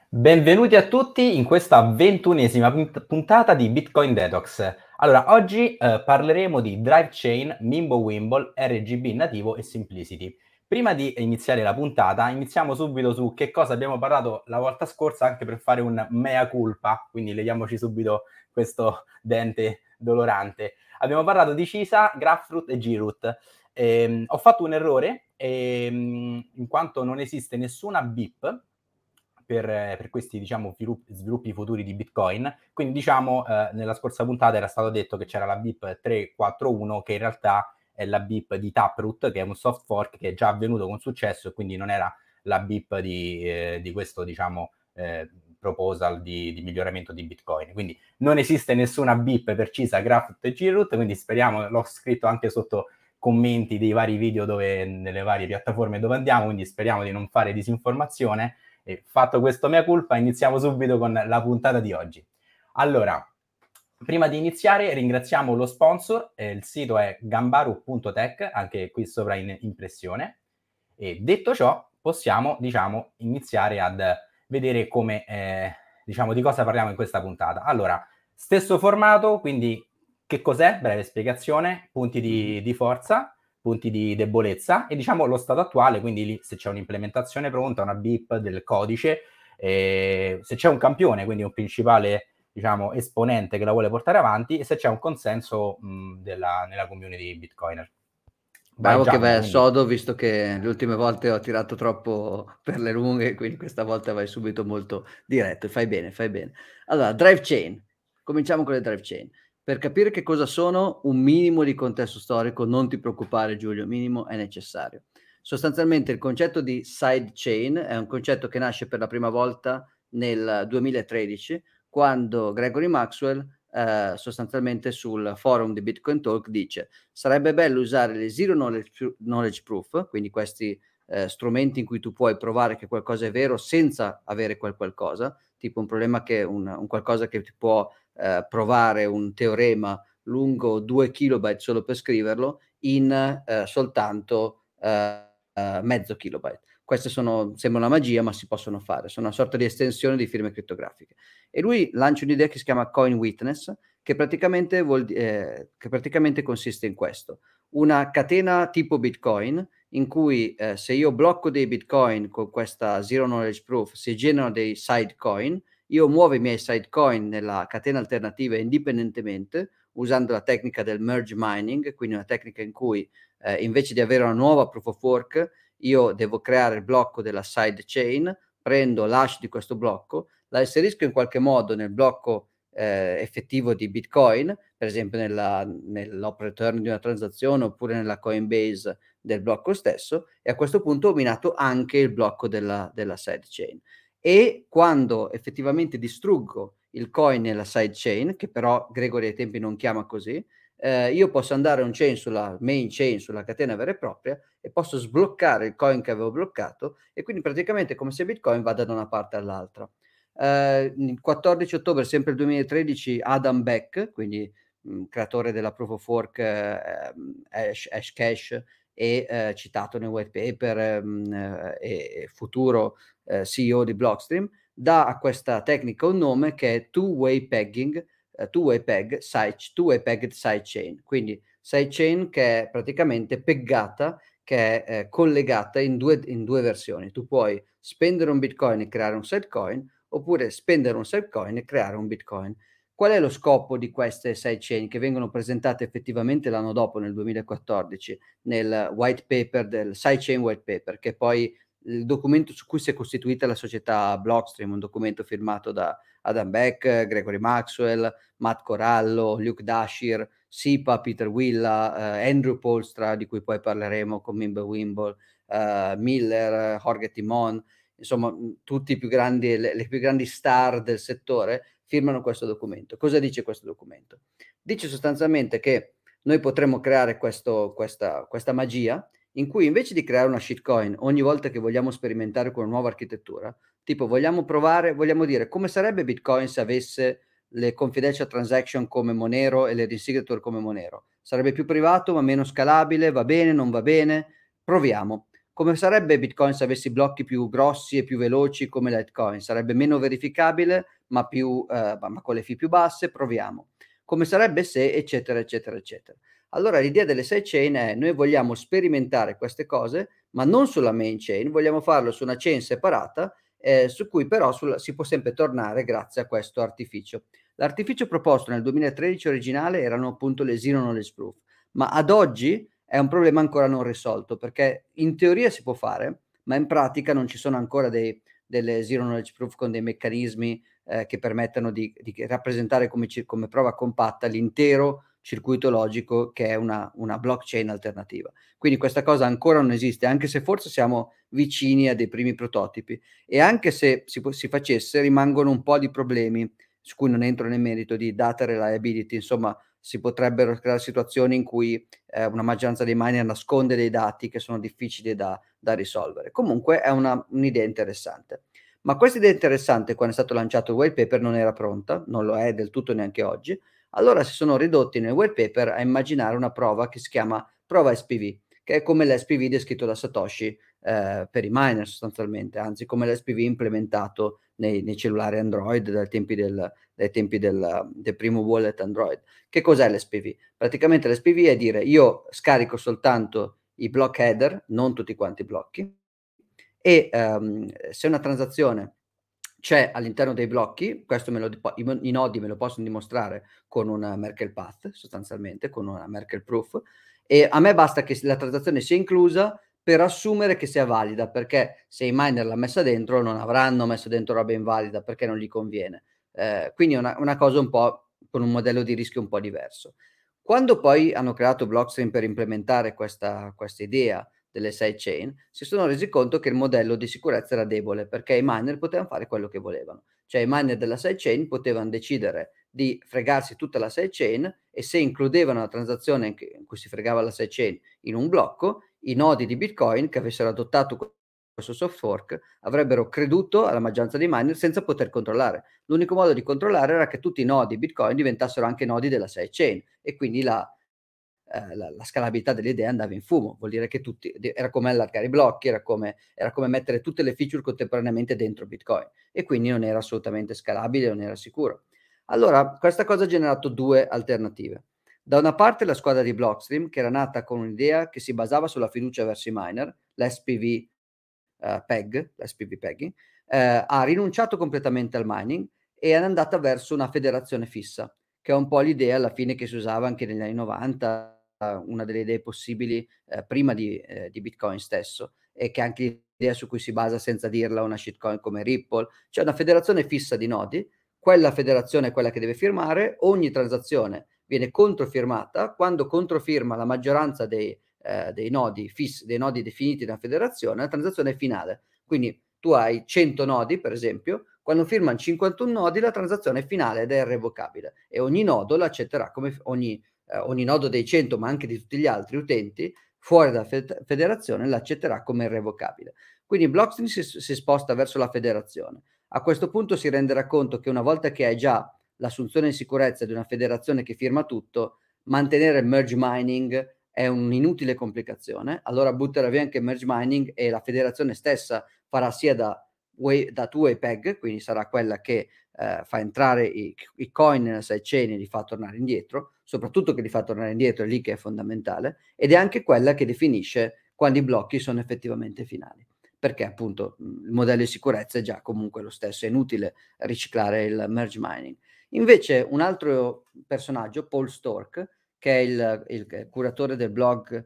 Benvenuti a tutti in questa 21esima puntata di Bitcoin Detox. Allora, oggi parleremo di Drive Chain, Mimblewimble, RGB nativo e Simplicity. Prima di iniziare la puntata, iniziamo subito su che cosa abbiamo parlato la volta scorsa, anche per fare un mea culpa, quindi leviamoci subito questo dente dolorante. Abbiamo parlato di CISA, Graph-root e G-root. Ho fatto un errore, in quanto non esiste nessuna BIP per questi, diciamo, sviluppi futuri di Bitcoin. Quindi, diciamo, nella scorsa puntata era stato detto che c'era la BIP 341, che in realtà è la BIP di Taproot, che è un soft fork che è già avvenuto con successo e quindi non era la BIP di questo, diciamo, proposal di miglioramento di Bitcoin. Quindi non esiste nessuna BIP per CISA, Graph e Groot, quindi speriamo, l'ho scritto anche sotto commenti dei vari video nelle varie piattaforme dove andiamo, quindi speriamo di non fare disinformazione. E fatto questo mea culpa, iniziamo subito con la puntata di oggi. Allora, prima di iniziare ringraziamo lo sponsor, il sito è gambaru.tech, anche qui sopra in impressione. E detto ciò, possiamo, diciamo, iniziare ad vedere come, diciamo, di cosa parliamo in questa puntata. Allora, stesso formato, quindi che cos'è? Breve spiegazione, punti di forza, punti di debolezza e diciamo lo stato attuale, quindi lì se c'è un'implementazione pronta, una BIP del codice, se c'è un campione, quindi un principale, diciamo, esponente che la vuole portare avanti e se c'è un consenso nella community Bitcoiner. Vai Bravo che vai Giacomo, al quindi. sodo, visto che le ultime volte ho tirato troppo per le lunghe, quindi questa volta vai subito molto diretto. Fai bene, fai bene. Allora, drive chain. Cominciamo con le drive chain. Per capire che cosa sono, un minimo di contesto storico, non ti preoccupare Giulio, minimo è necessario. Sostanzialmente il concetto di side chain è un concetto che nasce per la prima volta nel 2013, quando Gregory Maxwell sostanzialmente sul forum di Bitcoin Talk dice: sarebbe bello usare le zero knowledge proof, quindi questi strumenti in cui tu puoi provare che qualcosa è vero senza avere quel qualcosa, tipo un problema che un qualcosa che ti può provare un teorema lungo 2 kilobyte solo per scriverlo in soltanto mezzo kilobyte. Queste sembra una magia, ma si possono fare, sono una sorta di estensione di firme crittografiche. E lui lancia un'idea che si chiama Coin Witness, che praticamente consiste in questo: una catena tipo Bitcoin, in cui se io blocco dei Bitcoin con questa Zero Knowledge Proof si generano dei sidecoin, io muovo i miei sidecoin nella catena alternativa indipendentemente, usando la tecnica del merge mining, quindi una tecnica in cui invece di avere una nuova proof of work, io devo creare il blocco della side chain, prendo l'hash di questo blocco, la inserisco in qualche modo nel blocco effettivo di Bitcoin, per esempio nell'operator di una transazione oppure nella Coinbase del blocco stesso, e a questo punto ho minato anche il blocco della sidechain. E quando effettivamente distruggo il coin nella sidechain, che però Gregory ai tempi non chiama così, io posso andare on chain sulla main chain, sulla catena vera e propria, e posso sbloccare il coin che avevo bloccato, e quindi praticamente è come se Bitcoin vada da una parte all'altra. Il 14 ottobre, sempre il 2013, Adam Beck, quindi creatore della Proof of Work Hashcash e citato nel white paper e futuro CEO di Blockstream, dà a questa tecnica un nome che è two-way pegging, two-way pegged sidechain, quindi sidechain che è praticamente peggata, che è collegata in due versioni. Tu puoi spendere un Bitcoin e creare un sidecoin, oppure spendere un sidecoin e creare un Bitcoin. Qual è lo scopo di queste sidechain che vengono presentate effettivamente l'anno dopo, nel 2014, nel white paper del sidechain white paper, che è poi il documento su cui si è costituita la società Blockstream, un documento firmato da Adam Beck, Gregory Maxwell, Matt Corallo, Luke Dashir, Sipa, Peter Willa, Andrew Polstra, di cui poi parleremo con Mimblewimble, Miller, Jorge Timon, insomma tutti i più grandi, le più grandi star del settore firmano questo documento. Cosa dice questo documento? Dice sostanzialmente che noi potremmo creare questa magia in cui invece di creare una shitcoin ogni volta che vogliamo sperimentare con una nuova architettura, tipo vogliamo dire come sarebbe Bitcoin se avesse le confidential transaction come Monero e le resignature come Monero. Sarebbe più privato ma meno scalabile, va bene, non va bene? Proviamo. Come sarebbe Bitcoin se avessi blocchi più grossi e più veloci come Litecoin? Sarebbe meno verificabile, ma ma con le fee più basse? Proviamo. Come sarebbe se, eccetera, eccetera, eccetera. Allora l'idea delle sidechain è: noi vogliamo sperimentare queste cose, ma non sulla main chain, vogliamo farlo su una chain separata, su cui però si può sempre tornare grazie a questo artificio. L'artificio proposto nel 2013 originale erano appunto le Zero Knowledge Proof, ma ad oggi è un problema ancora non risolto, perché in teoria si può fare, ma in pratica non ci sono ancora delle Zero Knowledge Proof con dei meccanismi che permettano di rappresentare come prova compatta l'intero circuito logico che è una blockchain alternativa. Quindi questa cosa ancora non esiste, anche se forse siamo vicini a dei primi prototipi, e anche se si facesse rimangono un po' di problemi su cui non entro nel merito, di data reliability. Insomma, si potrebbero creare situazioni in cui una maggioranza dei miner nasconde dei dati che sono difficili da risolvere. Comunque è un'idea interessante. Ma questa idea interessante, quando è stato lanciato il white paper, non era pronta, non lo è del tutto neanche oggi. Allora si sono ridotti nel white paper a immaginare una prova che si chiama prova SPV, che è come l'SPV descritto da Satoshi per i miner sostanzialmente, anzi come l'SPV implementato nei cellulari Android dai tempi del primo wallet Android. Che cos'è l'SPV? Praticamente l'SPV è dire: io scarico soltanto i block header, non tutti quanti i blocchi, e se una transazione c'è all'interno dei blocchi, questo i nodi me lo possono dimostrare con un Merkle path, sostanzialmente, con una Merkle proof, e a me basta che la transazione sia inclusa per assumere che sia valida, perché se i miner l'hanno messa dentro non avranno messo dentro roba invalida, perché non gli conviene. Quindi è una cosa un po' con un modello di rischio un po' diverso. Quando poi hanno creato Blockstream per implementare questa idea delle sidechain, si sono resi conto che il modello di sicurezza era debole, perché i miner potevano fare quello che volevano. Cioè i miner della sidechain potevano decidere di fregarsi tutta la sidechain, e se includevano la transazione in cui si fregava la sidechain in un blocco, i nodi di Bitcoin che avessero adottato questo soft fork avrebbero creduto alla maggioranza dei miner senza poter controllare. L'unico modo di controllare era che tutti i nodi Bitcoin diventassero anche nodi della sidechain, e quindi la scalabilità dell'idea andava in fumo. Vuol dire che era come allargare i blocchi, era come mettere tutte le feature contemporaneamente dentro Bitcoin, e quindi non era assolutamente scalabile, non era sicuro. Allora questa cosa ha generato due alternative. Da una parte la squadra di Blockstream, che era nata con un'idea che si basava sulla fiducia verso i miner, l'SPV l'SPV Peggy, ha rinunciato completamente al mining e è andata verso una federazione fissa, che è un po' l'idea alla fine che si usava anche negli anni 90, una delle idee possibili prima di Bitcoin stesso, e che è anche l'idea su cui si basa, senza dirla, una shitcoin come Ripple. C'è una federazione fissa di nodi, quella federazione è quella che deve firmare, ogni transazione viene controfirmata, quando controfirma la maggioranza dei nodi dei nodi definiti da federazione, la transazione è finale. Quindi tu hai 100 nodi, per esempio, quando firmano 51 nodi la transazione è finale ed è irrevocabile, e ogni nodo l'accetterà come ogni nodo dei 100, ma anche di tutti gli altri utenti fuori dalla federazione, l'accetterà come irrevocabile. Quindi Blockstream si sposta verso la federazione. A questo punto si renderà conto che una volta che hai già l'assunzione in sicurezza di una federazione che firma tutto, mantenere il merge mining è un'inutile complicazione. Allora butterà via anche il merge mining, e la federazione stessa farà sia da two-way peg, quindi sarà quella che fa entrare i coin nella sidechain e li fa tornare indietro, soprattutto che li fa tornare indietro, è lì che è fondamentale, ed è anche quella che definisce quando i blocchi sono effettivamente finali, perché appunto il modello di sicurezza è già comunque lo stesso, è inutile riciclare il merge mining. Invece un altro personaggio, Paul Stork, che è il curatore del blog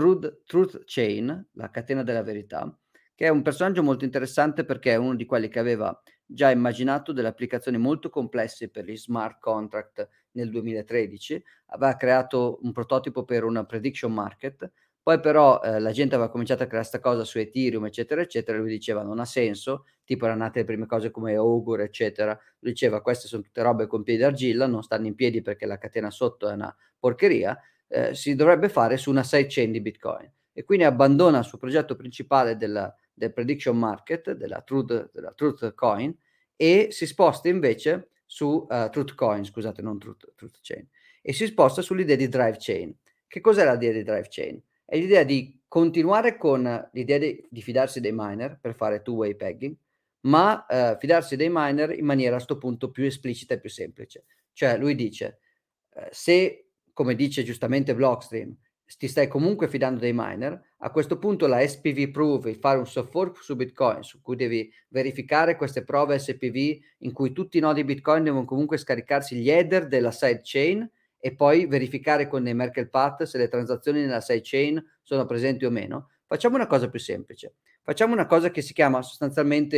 Truth Chain, la catena della verità, che è un personaggio molto interessante perché è uno di quelli che aveva già immaginato delle applicazioni molto complesse per gli smart contract nel 2013, aveva creato un prototipo per una prediction market, poi però la gente aveva cominciato a creare sta cosa su Ethereum, eccetera, eccetera, e lui diceva non ha senso, tipo erano nate le prime cose come Augur, eccetera, lui diceva queste sono tutte robe con piedi d'argilla, non stanno in piedi perché la catena sotto è una porcheria, si dovrebbe fare su una sidechain di Bitcoin. E quindi abbandona il suo progetto principale del prediction market, della truth coin, e si sposta invece su truth coin, scusate, non truth chain, e si sposta sull'idea di drive chain. Che cos'è l'idea di drive chain? è l'idea di continuare con l'idea di fidarsi dei miner per fare two-way pegging, ma fidarsi dei miner in maniera a sto punto più esplicita e più semplice. Cioè lui dice, se, come dice giustamente Blockstream, ti stai comunque fidando dei miner, a questo punto la SPV proof, il fare un soft fork su Bitcoin, su cui devi verificare queste prove SPV in cui tutti i nodi Bitcoin devono comunque scaricarsi gli header della sidechain e poi verificare con dei Merkle path se le transazioni nella sidechain sono presenti o meno. Facciamo una cosa più semplice. Facciamo una cosa che si chiama sostanzialmente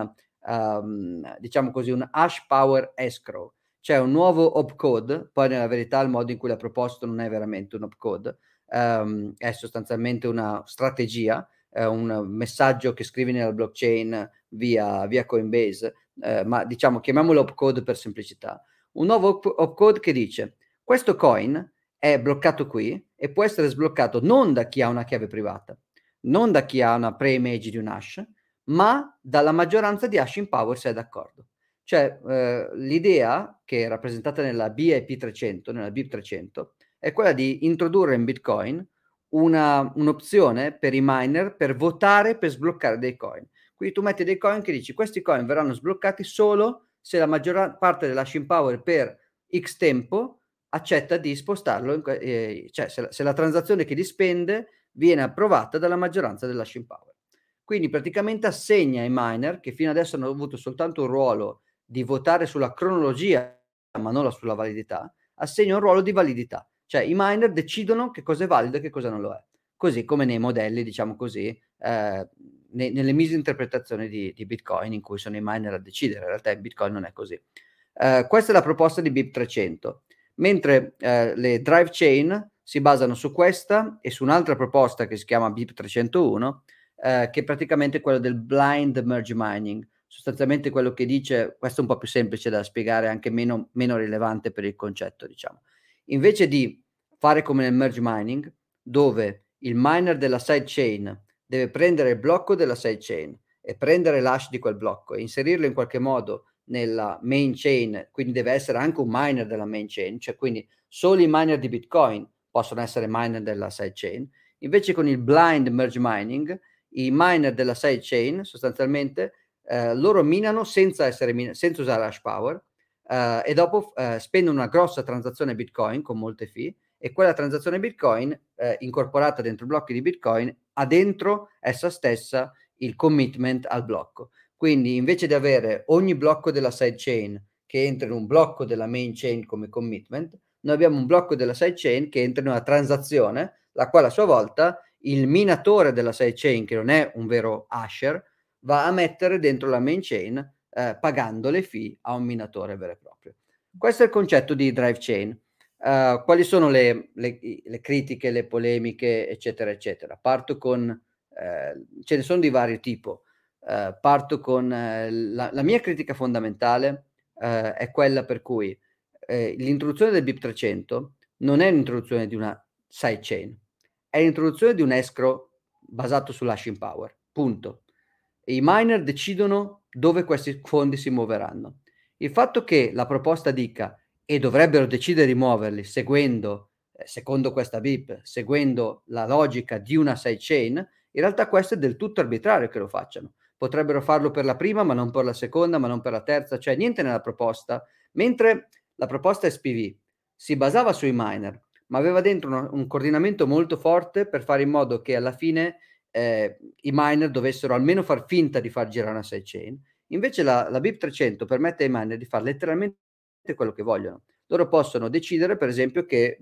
diciamo così, un hash power escrow. C'è un nuovo opcode, poi nella verità il modo in cui l'ha proposto non è veramente un opcode, è sostanzialmente una strategia, un messaggio che scrivi nella blockchain via Coinbase, ma diciamo chiamiamolo opcode per semplicità. Un nuovo opcode che dice questo coin è bloccato qui e può essere sbloccato non da chi ha una chiave privata, non da chi ha una pre-image di un hash, ma dalla maggioranza di hashing power se è d'accordo. Cioè l'idea che è rappresentata nella BIP 300, nella BIP 300, è quella di introdurre in Bitcoin un'opzione per i miner per votare per sbloccare dei coin. Quindi tu metti dei coin che dici questi coin verranno sbloccati solo se la maggior parte dell'hashing power per X tempo accetta di spostarlo, cioè se la transazione che li spende viene approvata dalla maggioranza dell'hashing power. Quindi praticamente assegna ai miner, che fino adesso hanno avuto soltanto un ruolo di votare sulla cronologia, ma non sulla validità, assegna un ruolo di validità. Cioè i miner decidono che cosa è valido e che cosa non lo è. Così come nei modelli, diciamo così, nelle misinterpretazioni di Bitcoin, in cui sono i miner a decidere. In realtà in Bitcoin non è così. Questa è la proposta di BIP 300. Mentre le drive chain si basano su questa e su un'altra proposta che si chiama BIP 301, che praticamente è quello del blind merge mining, sostanzialmente quello che dice, questo è un po' più semplice da spiegare, anche meno rilevante per il concetto, diciamo. Invece di fare come nel merge mining, dove il miner della sidechain deve prendere il blocco della sidechain e prendere l'hash di quel blocco e inserirlo in qualche modo nella main chain, quindi deve essere anche un miner della main chain, cioè quindi solo i miner di Bitcoin possono essere miner della sidechain. Invece con il blind merge mining i miner della sidechain sostanzialmente loro minano senza usare hash power e dopo spendono una grossa transazione Bitcoin con molte fee e quella transazione Bitcoin incorporata dentro i blocchi di Bitcoin ha dentro essa stessa il commitment al blocco. Quindi invece di avere ogni blocco della sidechain che entra in un blocco della main chain come commitment, noi abbiamo un blocco della sidechain che entra in una transazione, la quale a sua volta il minatore della sidechain, che non è un vero hasher, va a mettere dentro la main chain pagando le fee a un minatore vero e proprio. Questo è il concetto di drive chain. Quali sono le critiche, le polemiche, eccetera, eccetera? Parto con, ce ne sono di vario tipo. Parto con la mia critica fondamentale è quella per cui l'introduzione del BIP 300 non è l'introduzione di una sidechain, è l'introduzione di un escrow basato sull'hashing power, punto. I miner decidono dove questi fondi si muoveranno. Il fatto che la proposta dica e dovrebbero decidere di muoverli secondo questa BIP, seguendo la logica di una sidechain, in realtà questo è del tutto arbitrario che lo facciano. Potrebbero farlo per la prima, ma non per la seconda, ma non per la terza, cioè niente nella proposta. Mentre la proposta SPV si basava sui miner, ma aveva dentro un coordinamento molto forte per fare in modo che alla fine i miner dovessero almeno far finta di far girare una sidechain. Invece la BIP 300 permette ai miner di fare letteralmente quello che vogliono. Loro possono decidere, per esempio, che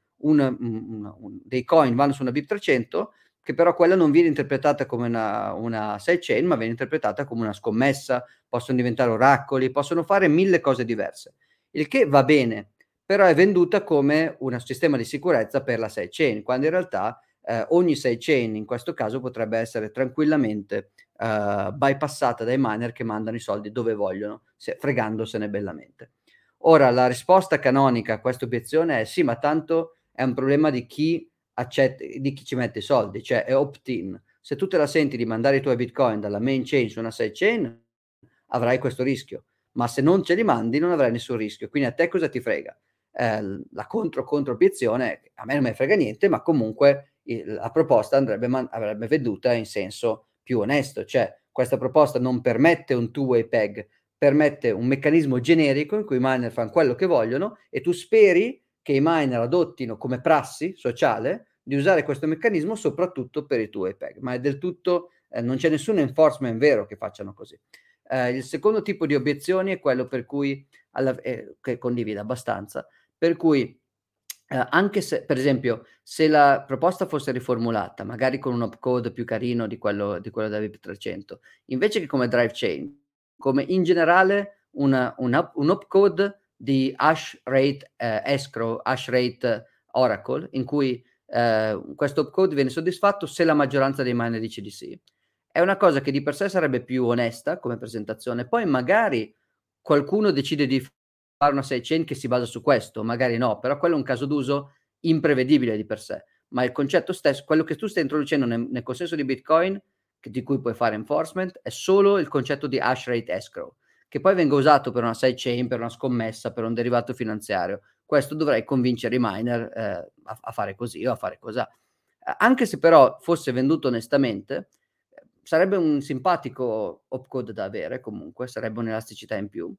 dei coin vanno su una BIP 300, che però quella non viene interpretata come una sidechain, ma viene interpretata come una scommessa, possono diventare oracoli, possono fare 1000 cose diverse. Il che va bene, però è venduta come un sistema di sicurezza per la sidechain, quando in realtà ogni sidechain in questo caso potrebbe essere tranquillamente bypassata dai miner che mandano i soldi dove vogliono, fregandosene bellamente. Ora, la risposta canonica a questa obiezione è sì, ma tanto è un problema di chi ci mette i soldi, cioè è opt-in. Se tu te la senti di mandare i tuoi bitcoin dalla main chain su una sidechain, avrai questo rischio, ma se non ce li mandi non avrai nessun rischio, quindi a te cosa ti frega? La contro obiezione, a me non me frega niente, ma comunque la proposta avrebbe veduta in senso più onesto, cioè questa proposta non permette un two-way peg, permette un meccanismo generico in cui i miner fanno quello che vogliono e tu speri che i miner adottino come prassi sociale di usare questo meccanismo soprattutto per i two-way peg, ma è del tutto, non c'è nessun enforcement vero che facciano così. Il secondo tipo di obiezioni è quello per cui, che condivido abbastanza, per cui anche se, per esempio, se la proposta fosse riformulata, magari con un opcode più carino di quello da VIP300, invece che come drive chain, come in generale un opcode di hash rate escrow, hash rate oracle, in cui questo opcode viene soddisfatto se la maggioranza dei miner dice di sì. È una cosa che di per sé sarebbe più onesta come presentazione, poi magari qualcuno decide di fare una sidechain che si basa su questo, magari no, però quello è un caso d'uso imprevedibile di per sé, ma il concetto stesso, quello che tu stai introducendo nel consenso di Bitcoin, di cui puoi fare enforcement, è solo il concetto di hash rate escrow, che poi venga usato per una sidechain, per una scommessa, per un derivato finanziario. Questo dovrai convincere i miner a fare così o a fare così. Anche se però fosse venduto onestamente, sarebbe un simpatico opcode da avere comunque, sarebbe un'elasticità in più.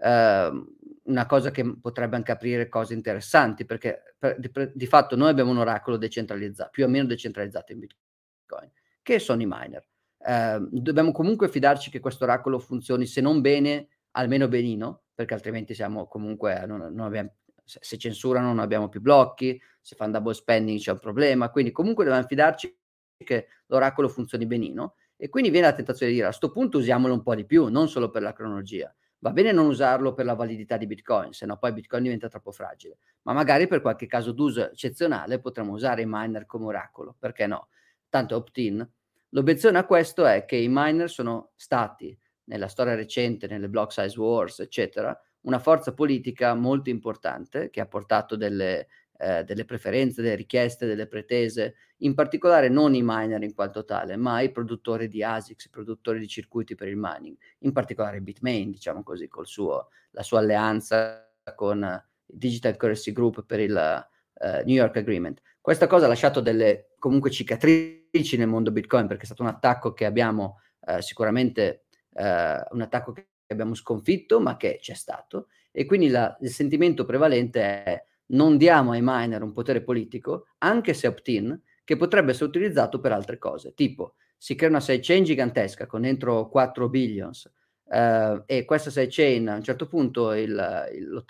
Una cosa che potrebbe anche aprire cose interessanti, perché di fatto noi abbiamo un oracolo decentralizzato, più o meno decentralizzato in Bitcoin, che sono i miner. Dobbiamo comunque fidarci che questo oracolo funzioni, se non bene, almeno benino, perché altrimenti siamo comunque, non abbiamo, se censurano non abbiamo più blocchi, se fanno double spending c'è un problema, quindi comunque dobbiamo fidarci che l'oracolo funzioni benino, e quindi viene la tentazione di dire a sto punto usiamolo un po' di più, non solo per la cronologia. Va bene non usarlo per la validità di Bitcoin, se no poi Bitcoin diventa troppo fragile, ma magari per qualche caso d'uso eccezionale potremmo usare i miner come oracolo, perché no? Tanto opt-in. L'obiezione a questo è che i miner sono stati, nella storia recente, nelle block size wars, eccetera, una forza politica molto importante che ha portato delle preferenze, delle richieste, delle pretese, in particolare non i miner in quanto tale, ma i produttori di ASICs, i produttori di circuiti per il mining, in particolare Bitmain, diciamo così, la sua alleanza con il Digital Currency Group per il New York Agreement. Questa cosa ha lasciato delle comunque cicatrici nel mondo Bitcoin, perché è stato un attacco che abbiamo sicuramente un attacco che abbiamo sconfitto, ma che c'è stato, e quindi il sentimento prevalente è: non diamo ai miner un potere politico, anche se opt-in, che potrebbe essere utilizzato per altre cose, tipo si crea una sidechain gigantesca con dentro 4 billions e questa sidechain a un certo punto il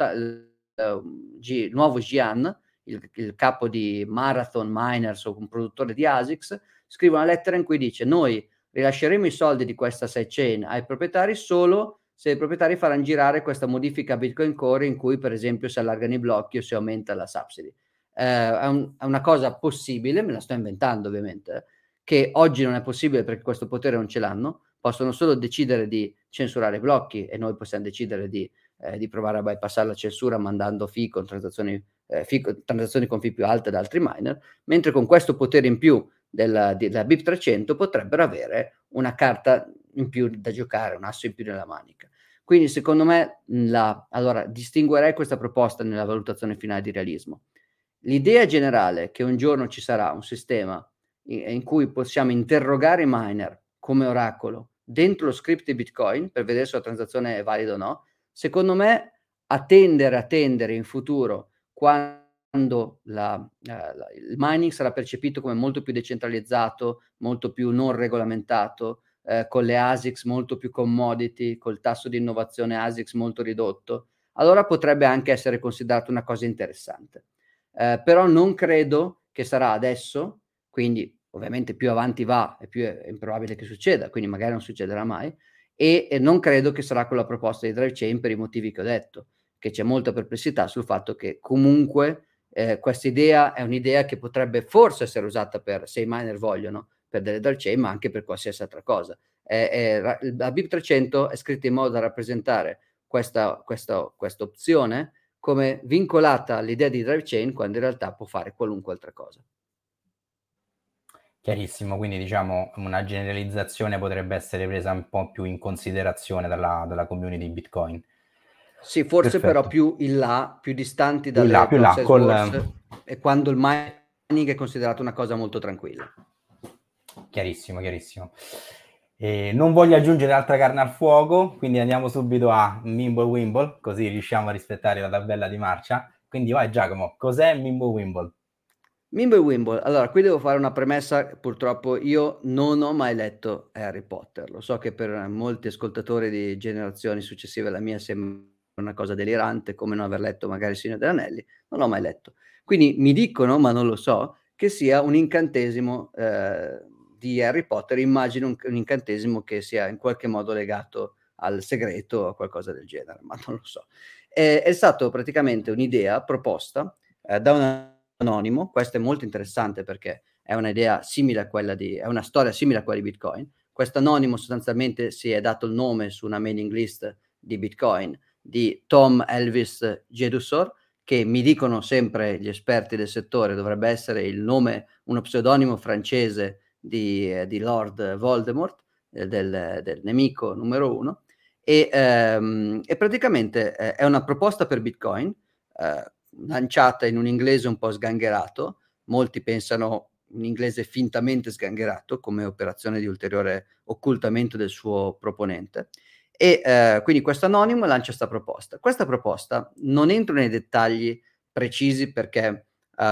nuovo Jian, il capo di Marathon Miners o un produttore di ASICs, scrive una lettera in cui dice: noi rilasceremo i soldi di questa sidechain ai proprietari solo se i proprietari faranno girare questa modifica a Bitcoin Core in cui per esempio si allargano i blocchi o si aumenta la subsidy. È una cosa possibile, me la sto inventando ovviamente, che oggi non è possibile perché questo potere non ce l'hanno, possono solo decidere di censurare i blocchi e noi possiamo decidere di provare a bypassare la censura mandando fee con transazioni con fee più alte da altri miner, mentre con questo potere in più della BIP300 potrebbero avere una carta in più da giocare, un asso in più nella manica. Quindi secondo me allora distinguerei questa proposta nella valutazione finale di realismo. L'idea generale che un giorno ci sarà un sistema in cui possiamo interrogare i miner come oracolo dentro lo script di Bitcoin per vedere se la transazione è valida o no, secondo me a tendere in futuro, quando il mining sarà percepito come molto più decentralizzato, molto più non regolamentato, con le ASICs molto più commodity, col tasso di innovazione ASICs molto ridotto, allora potrebbe anche essere considerato una cosa interessante. Però non credo che sarà adesso, quindi ovviamente più avanti va e più è improbabile che succeda, quindi magari non succederà mai, e non credo che sarà con la proposta di drive chain per i motivi che ho detto, che c'è molta perplessità sul fatto che comunque questa idea è un'idea che potrebbe forse essere usata per, se i miner vogliono, per delle drive chain, ma anche per qualsiasi altra cosa. La BIP300 è scritta in modo da rappresentare questa opzione come vincolata all'idea di drive chain, quando in realtà può fare qualunque altra cosa. Chiarissimo, quindi diciamo una generalizzazione potrebbe essere presa un po' più in considerazione dalla community Bitcoin. Sì, forse Perfetto. però più in là, più distanti Più in là, dalle più in block là, size wars, e quando il è considerato una cosa molto tranquilla. Chiarissimo. Non voglio aggiungere altra carne al fuoco, quindi andiamo subito a Mimblewimble, così riusciamo a rispettare la tabella di marcia. Quindi vai Giacomo, cos'è Mimblewimble? Mimblewimble, allora qui devo fare una premessa, purtroppo io non ho mai letto Harry Potter, lo so che per molti ascoltatori di generazioni successive alla mia sembra una cosa delirante, come non aver letto magari Il Signore degli Anelli, non l'ho mai letto. Quindi mi dicono, ma non lo so, che sia un incantesimo di Harry Potter, immagino un incantesimo che sia in qualche modo legato al segreto o qualcosa del genere, ma non lo so. È stato praticamente un'idea proposta da un anonimo. Questo è molto interessante perché è un'idea simile a quella è una storia simile a quella di Bitcoin. Questo anonimo sostanzialmente si è dato il nome su una mailing list di Bitcoin di Tom Elvis Jedusor, che mi dicono sempre gli esperti del settore dovrebbe essere il nome, uno pseudonimo francese di Lord Voldemort, del nemico numero uno, e praticamente è una proposta per Bitcoin lanciata in un inglese un po' sgangherato. Molti pensano un inglese fintamente sgangherato come operazione di ulteriore occultamento del suo proponente, e quindi questo anonimo lancia questa proposta. Non entro nei dettagli precisi perché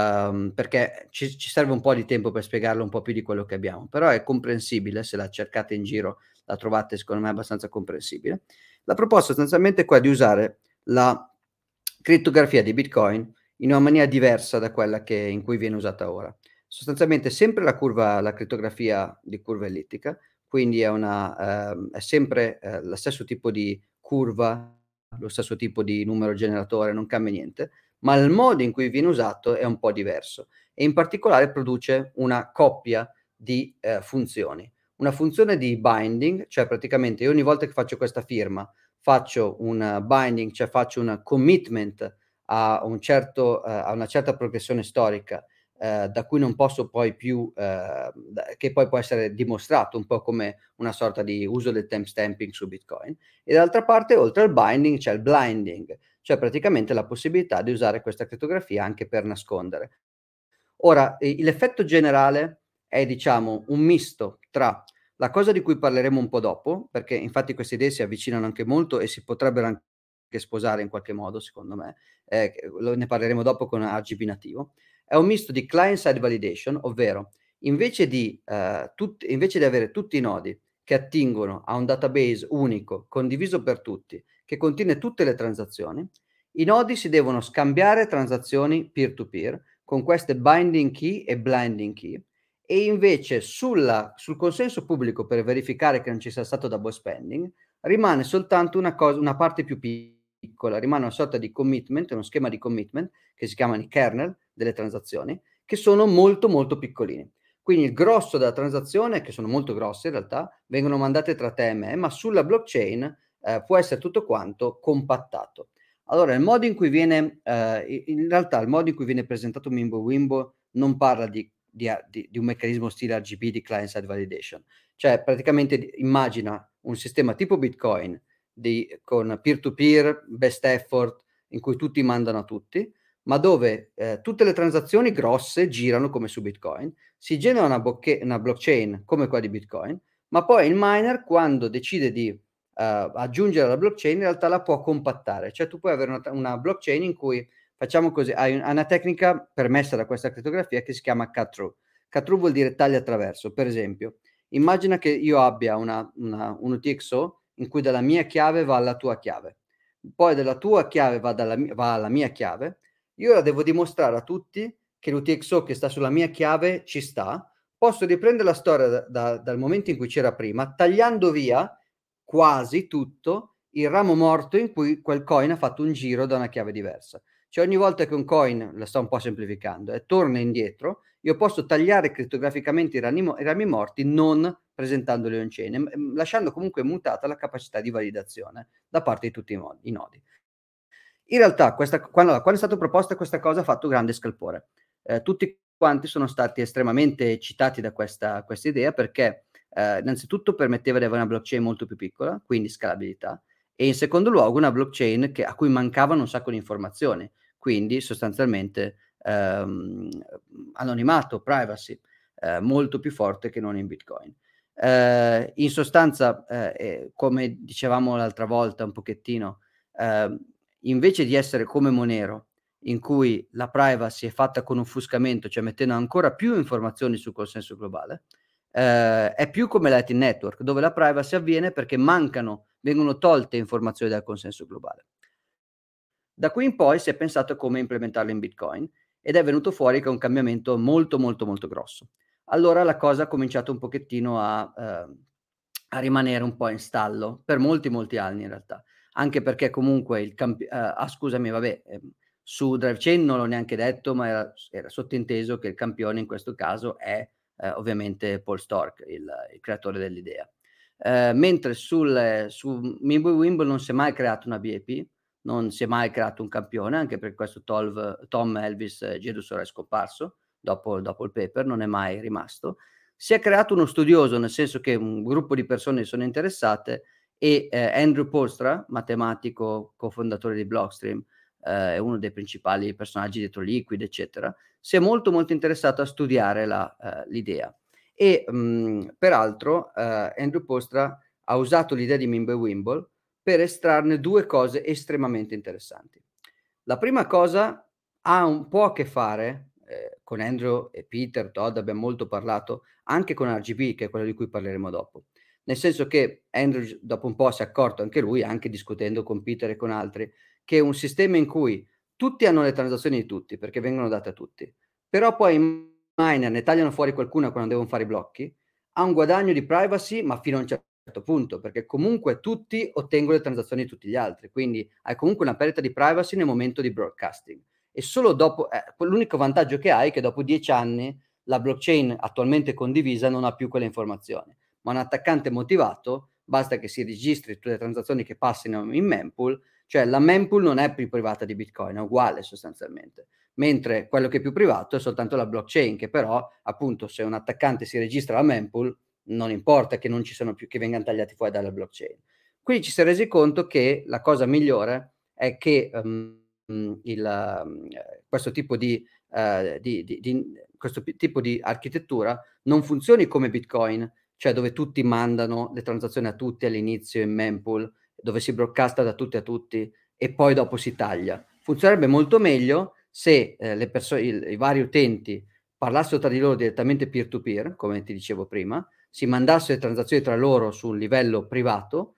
ci serve un po' di tempo per spiegarlo un po' più di quello che abbiamo, però è comprensibile. Se la cercate in giro la trovate secondo me abbastanza comprensibile. La proposta sostanzialmente è quella di usare la crittografia di Bitcoin in una maniera diversa da quella in cui viene usata ora. Sostanzialmente sempre la crittografia di curva ellittica, quindi è sempre lo stesso tipo di curva, lo stesso tipo di numero generatore, non cambia niente, ma il modo in cui viene usato è un po' diverso, e in particolare produce una coppia di funzioni. Una funzione di binding, cioè praticamente io ogni volta che faccio questa firma faccio un binding, cioè faccio un commitment a una certa progressione storica, da cui non posso poi più, che poi può essere dimostrato un po' come una sorta di uso del timestamping su Bitcoin. E dall'altra parte, oltre al binding, c'è il blinding, cioè praticamente la possibilità di usare questa crittografia anche per nascondere. Ora, l'effetto generale è, diciamo, un misto tra la cosa di cui parleremo un po' dopo, perché infatti queste idee si avvicinano anche molto e si potrebbero anche sposare in qualche modo, secondo me, ne parleremo dopo con RGB nativo. È un misto di client-side validation, ovvero invece di avere tutti i nodi che attingono a un database unico, condiviso per tutti, che contiene tutte le transazioni, i nodi si devono scambiare transazioni peer-to-peer con queste binding key e blinding key, e invece sul consenso pubblico, per verificare che non ci sia stato double spending, rimane soltanto una parte più piccola, rimane una sorta di commitment, uno schema di commitment che si chiamano i kernel delle transazioni, che sono molto molto piccolini. Quindi il grosso della transazione, che sono molto grosse in realtà, vengono mandate tra te e me, ma sulla blockchain può essere tutto quanto compattato. Allora, il modo in cui viene presentato Mimblewimble non parla di un meccanismo stile RGB di client-side validation. Cioè, praticamente immagina un sistema tipo Bitcoin con peer-to-peer, best effort, in cui tutti mandano a tutti, ma dove tutte le transazioni grosse girano come su Bitcoin, si genera una blockchain come quella di Bitcoin, ma poi il miner, quando decide di aggiungere alla blockchain, in realtà la può compattare. Cioè tu puoi avere una blockchain in cui, facciamo così, hai una tecnica permessa da questa crittografia che si chiama cut-through. Cut-through vuol dire taglia attraverso. Per esempio, immagina che io abbia un UTXO in cui dalla mia chiave va alla tua chiave, poi dalla tua chiave va alla mia chiave. Io ora devo dimostrare a tutti che l'UTXO che sta sulla mia chiave ci sta. Posso riprendere la storia dal momento in cui c'era prima, tagliando via quasi tutto il ramo morto in cui quel coin ha fatto un giro da una chiave diversa. Cioè ogni volta che un coin, la sto un po' semplificando, torna indietro, io posso tagliare crittograficamente i rami morti non presentandoli on chain, lasciando comunque mutata la capacità di validazione da parte di tutti i nodi. In realtà quando è stata proposta questa cosa ha fatto grande scalpore. Tutti quanti sono stati estremamente eccitati da questa idea perché innanzitutto permetteva di avere una blockchain molto più piccola, quindi scalabilità, e in secondo luogo una blockchain a cui mancavano un sacco di informazioni, quindi sostanzialmente anonimato, privacy, molto più forte che non in Bitcoin. In sostanza, come dicevamo l'altra volta un pochettino, invece di essere come Monero, in cui la privacy è fatta con offuscamento, cioè mettendo ancora più informazioni sul consenso globale, è più come Lightning Network, dove la privacy avviene perché vengono tolte informazioni dal consenso globale. Da qui in poi si è pensato a come implementarlo in Bitcoin ed è venuto fuori che è un cambiamento molto, molto, molto grosso. Allora la cosa ha cominciato un pochettino a rimanere un po' in stallo per molti, molti anni in realtà, anche perché comunque scusami, vabbè, su DriveChain non l'ho neanche detto, ma era sottinteso che il campione in questo caso è ovviamente Paul Stork, il creatore dell'idea. Mentre su Mimblewimble non si è mai creata una BAP, non si è mai creato un campione, anche perché questo Tom Elvis Jedusor è scomparso dopo il paper, non è mai rimasto. Si è creato uno studioso, nel senso che un gruppo di persone sono interessate e Andrew Poelstra, matematico, cofondatore di Blockstream, è uno dei principali personaggi dietro Liquid, eccetera, si è molto molto interessato a studiare l'idea. E peraltro Andrew Poelstra ha usato l'idea di Mimblewimble per estrarne due cose estremamente interessanti. La prima cosa ha un po' a che fare con Andrew e Peter, Todd, abbiamo molto parlato, anche con RGB, che è quello di cui parleremo dopo. Nel senso che Andrew dopo un po' si è accorto anche lui, anche discutendo con Peter e con altri, che un sistema in cui tutti hanno le transazioni di tutti, perché vengono date a tutti, però poi in miner ne tagliano fuori qualcuna quando devono fare i blocchi, ha un guadagno di privacy, ma fino a un certo punto, perché comunque tutti ottengono le transazioni di tutti gli altri, quindi hai comunque una perdita di privacy nel momento di broadcasting. E solo dopo, l'unico vantaggio che hai è che dopo 10 anni la blockchain attualmente condivisa non ha più quelle informazioni, ma un attaccante motivato basta che si registri tutte le transazioni che passino in mempool, cioè la mempool non è più privata di Bitcoin, è uguale sostanzialmente, mentre quello che è più privato è soltanto la blockchain, che però appunto se un attaccante si registra alla mempool non importa che non ci sono più, che vengano tagliati fuori dalla blockchain. Quindi ci si è resi conto che la cosa migliore è che questo tipo questo tipo di architettura non funzioni come Bitcoin, cioè dove tutti mandano le transazioni a tutti all'inizio in mempool, dove si broadcasta da tutti a tutti e poi dopo si taglia. Funzionerebbe molto meglio se i vari utenti parlassero tra di loro direttamente peer-to-peer, come ti dicevo prima, si mandassero le transazioni tra loro su un livello privato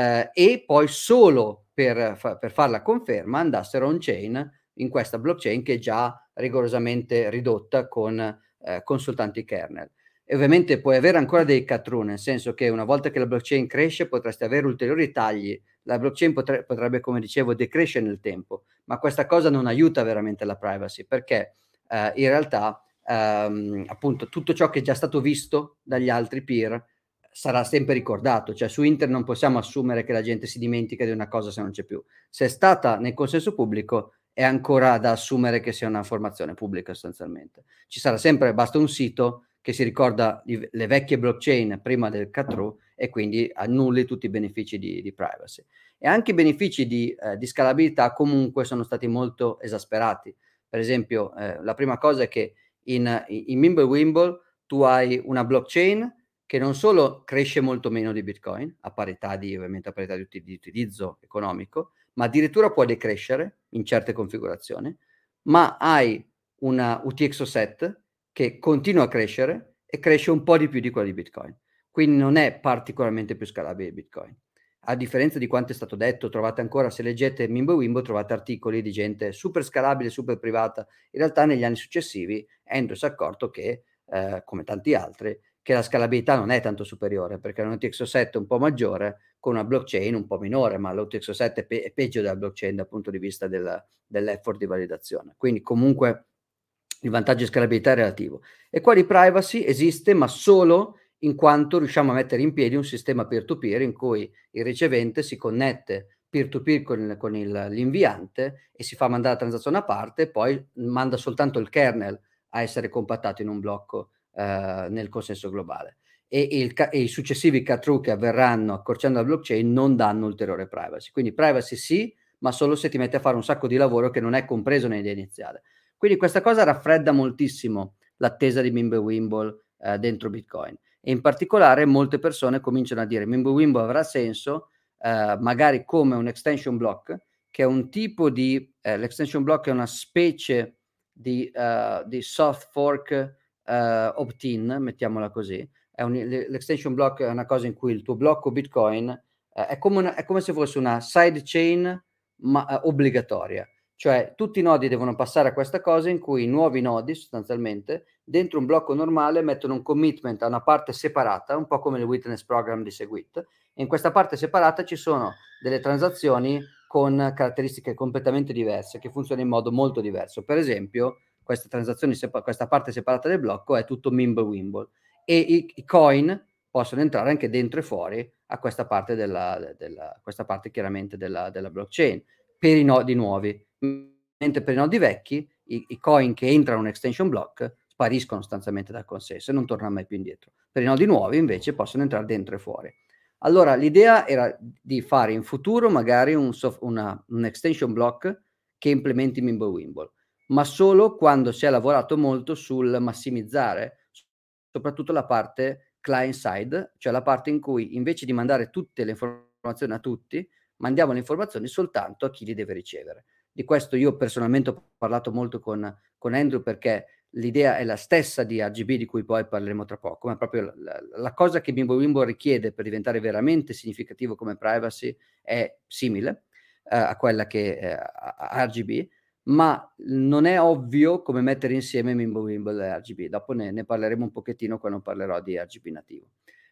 e poi solo per fare la conferma andassero on-chain in questa blockchain che è già rigorosamente ridotta con soltanto kernel. E ovviamente puoi avere ancora dei cut-through, nel senso che una volta che la blockchain cresce potresti avere ulteriori tagli, la blockchain potrebbe, come dicevo, decrescere nel tempo, ma questa cosa non aiuta veramente la privacy, perché in realtà appunto tutto ciò che è già stato visto dagli altri peer sarà sempre ricordato, cioè su internet non possiamo assumere che la gente si dimentica di una cosa se non c'è più. Se è stata nel consenso pubblico è ancora da assumere che sia una informazione pubblica sostanzialmente. Ci sarà sempre, basta un sito che si ricorda le vecchie blockchain prima del cut-through e quindi annulli tutti i benefici di privacy. E anche i benefici di scalabilità comunque sono stati molto esasperati. Per esempio, la prima cosa è che in Mimblewimble tu hai una blockchain che non solo cresce molto meno di Bitcoin, ovviamente a parità di utilizzo economico, ma addirittura può decrescere in certe configurazioni, ma hai una UTXO7 che continua a crescere e cresce un po' di più di quella di Bitcoin. Quindi non è particolarmente più scalabile Bitcoin. A differenza di quanto è stato detto, trovate ancora, se leggete Mimblewimble, trovate articoli di gente super scalabile, super privata. In realtà negli anni successivi Andrew si è accorto che, come tanti altri, che la scalabilità non è tanto superiore, perché un UTXO7 è un po' maggiore con una blockchain un po' minore, ma l'UTXO7 è peggio della blockchain dal punto di vista dell'effort di validazione. Quindi comunque il vantaggio di scalabilità è relativo. E qua di privacy esiste, ma solo in quanto riusciamo a mettere in piedi un sistema peer-to-peer in cui il ricevente si connette peer-to-peer con l'inviante e si fa mandare la transazione a parte, poi manda soltanto il kernel a essere compattato in un blocco nel consenso globale. E i successivi cut-through che avverranno accorciando la blockchain non danno ulteriore privacy. Quindi privacy sì, ma solo se ti metti a fare un sacco di lavoro che non è compreso nell'idea iniziale. Quindi questa cosa raffredda moltissimo l'attesa di Mimblewimble dentro Bitcoin, e in particolare molte persone cominciano a dire Mimblewimble avrà senso magari come un extension block, che è un tipo di l'extension block è una specie di soft fork opt-in, mettiamola così. L'extension block è una cosa in cui il tuo blocco Bitcoin è come se fosse una sidechain obbligatoria. Cioè tutti i nodi devono passare a questa cosa in cui i nuovi nodi sostanzialmente dentro un blocco normale mettono un commitment a una parte separata, un po' come il witness program di Segwit, e in questa parte separata ci sono delle transazioni con caratteristiche completamente diverse che funzionano in modo molto diverso. Per esempio, questa parte separata del blocco è tutto Mimblewimble, e i coin possono entrare anche dentro e fuori a questa parte questa parte chiaramente della blockchain per i nodi nuovi, mentre per i nodi vecchi i coin che entrano in extension block spariscono sostanzialmente dal consesso e non tornano mai più indietro. Per i nodi nuovi invece possono entrare dentro e fuori. Allora l'idea era di fare in futuro magari un extension block che implementi Mimblewimble, ma solo quando si è lavorato molto sul massimizzare soprattutto la parte client side, cioè la parte in cui invece di mandare tutte le informazioni a tutti, mandiamo le informazioni soltanto a chi li deve ricevere. Di questo io personalmente ho parlato molto con Andrew, perché l'idea è la stessa di RGB, di cui poi parleremo tra poco, ma proprio la cosa che Mimblewimble richiede per diventare veramente significativo come privacy è simile a quella che a RGB, ma non è ovvio come mettere insieme Mimblewimble e RGB. Dopo ne parleremo un pochettino quando parlerò di RGB nativo.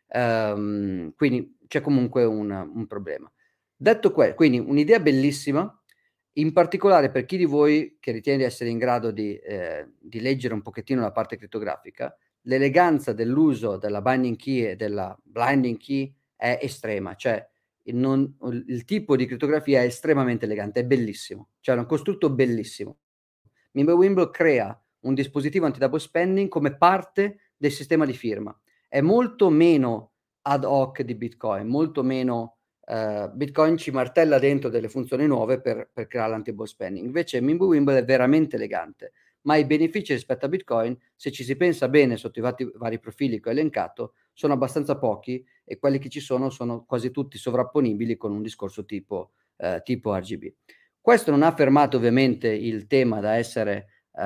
Quindi c'è comunque un problema. Detto questo, quindi un'idea bellissima, in particolare per chi di voi che ritiene di essere in grado di leggere un pochettino la parte crittografica, l'eleganza dell'uso della binding key e della blinding key è estrema, cioè il tipo di crittografia è estremamente elegante, è bellissimo, cioè è un costrutto bellissimo. Mimblewimble crea un dispositivo anti-double spending come parte del sistema di firma. È molto meno ad hoc di Bitcoin, molto meno Bitcoin ci martella dentro delle funzioni nuove per creare l'anti-double spending. Invece Mimblewimble è veramente elegante, ma i benefici rispetto a Bitcoin, se ci si pensa bene sotto i vari profili che ho elencato, sono abbastanza pochi, e quelli che ci sono quasi tutti sovrapponibili con un discorso tipo RGB. Questo non ha fermato ovviamente il tema da essere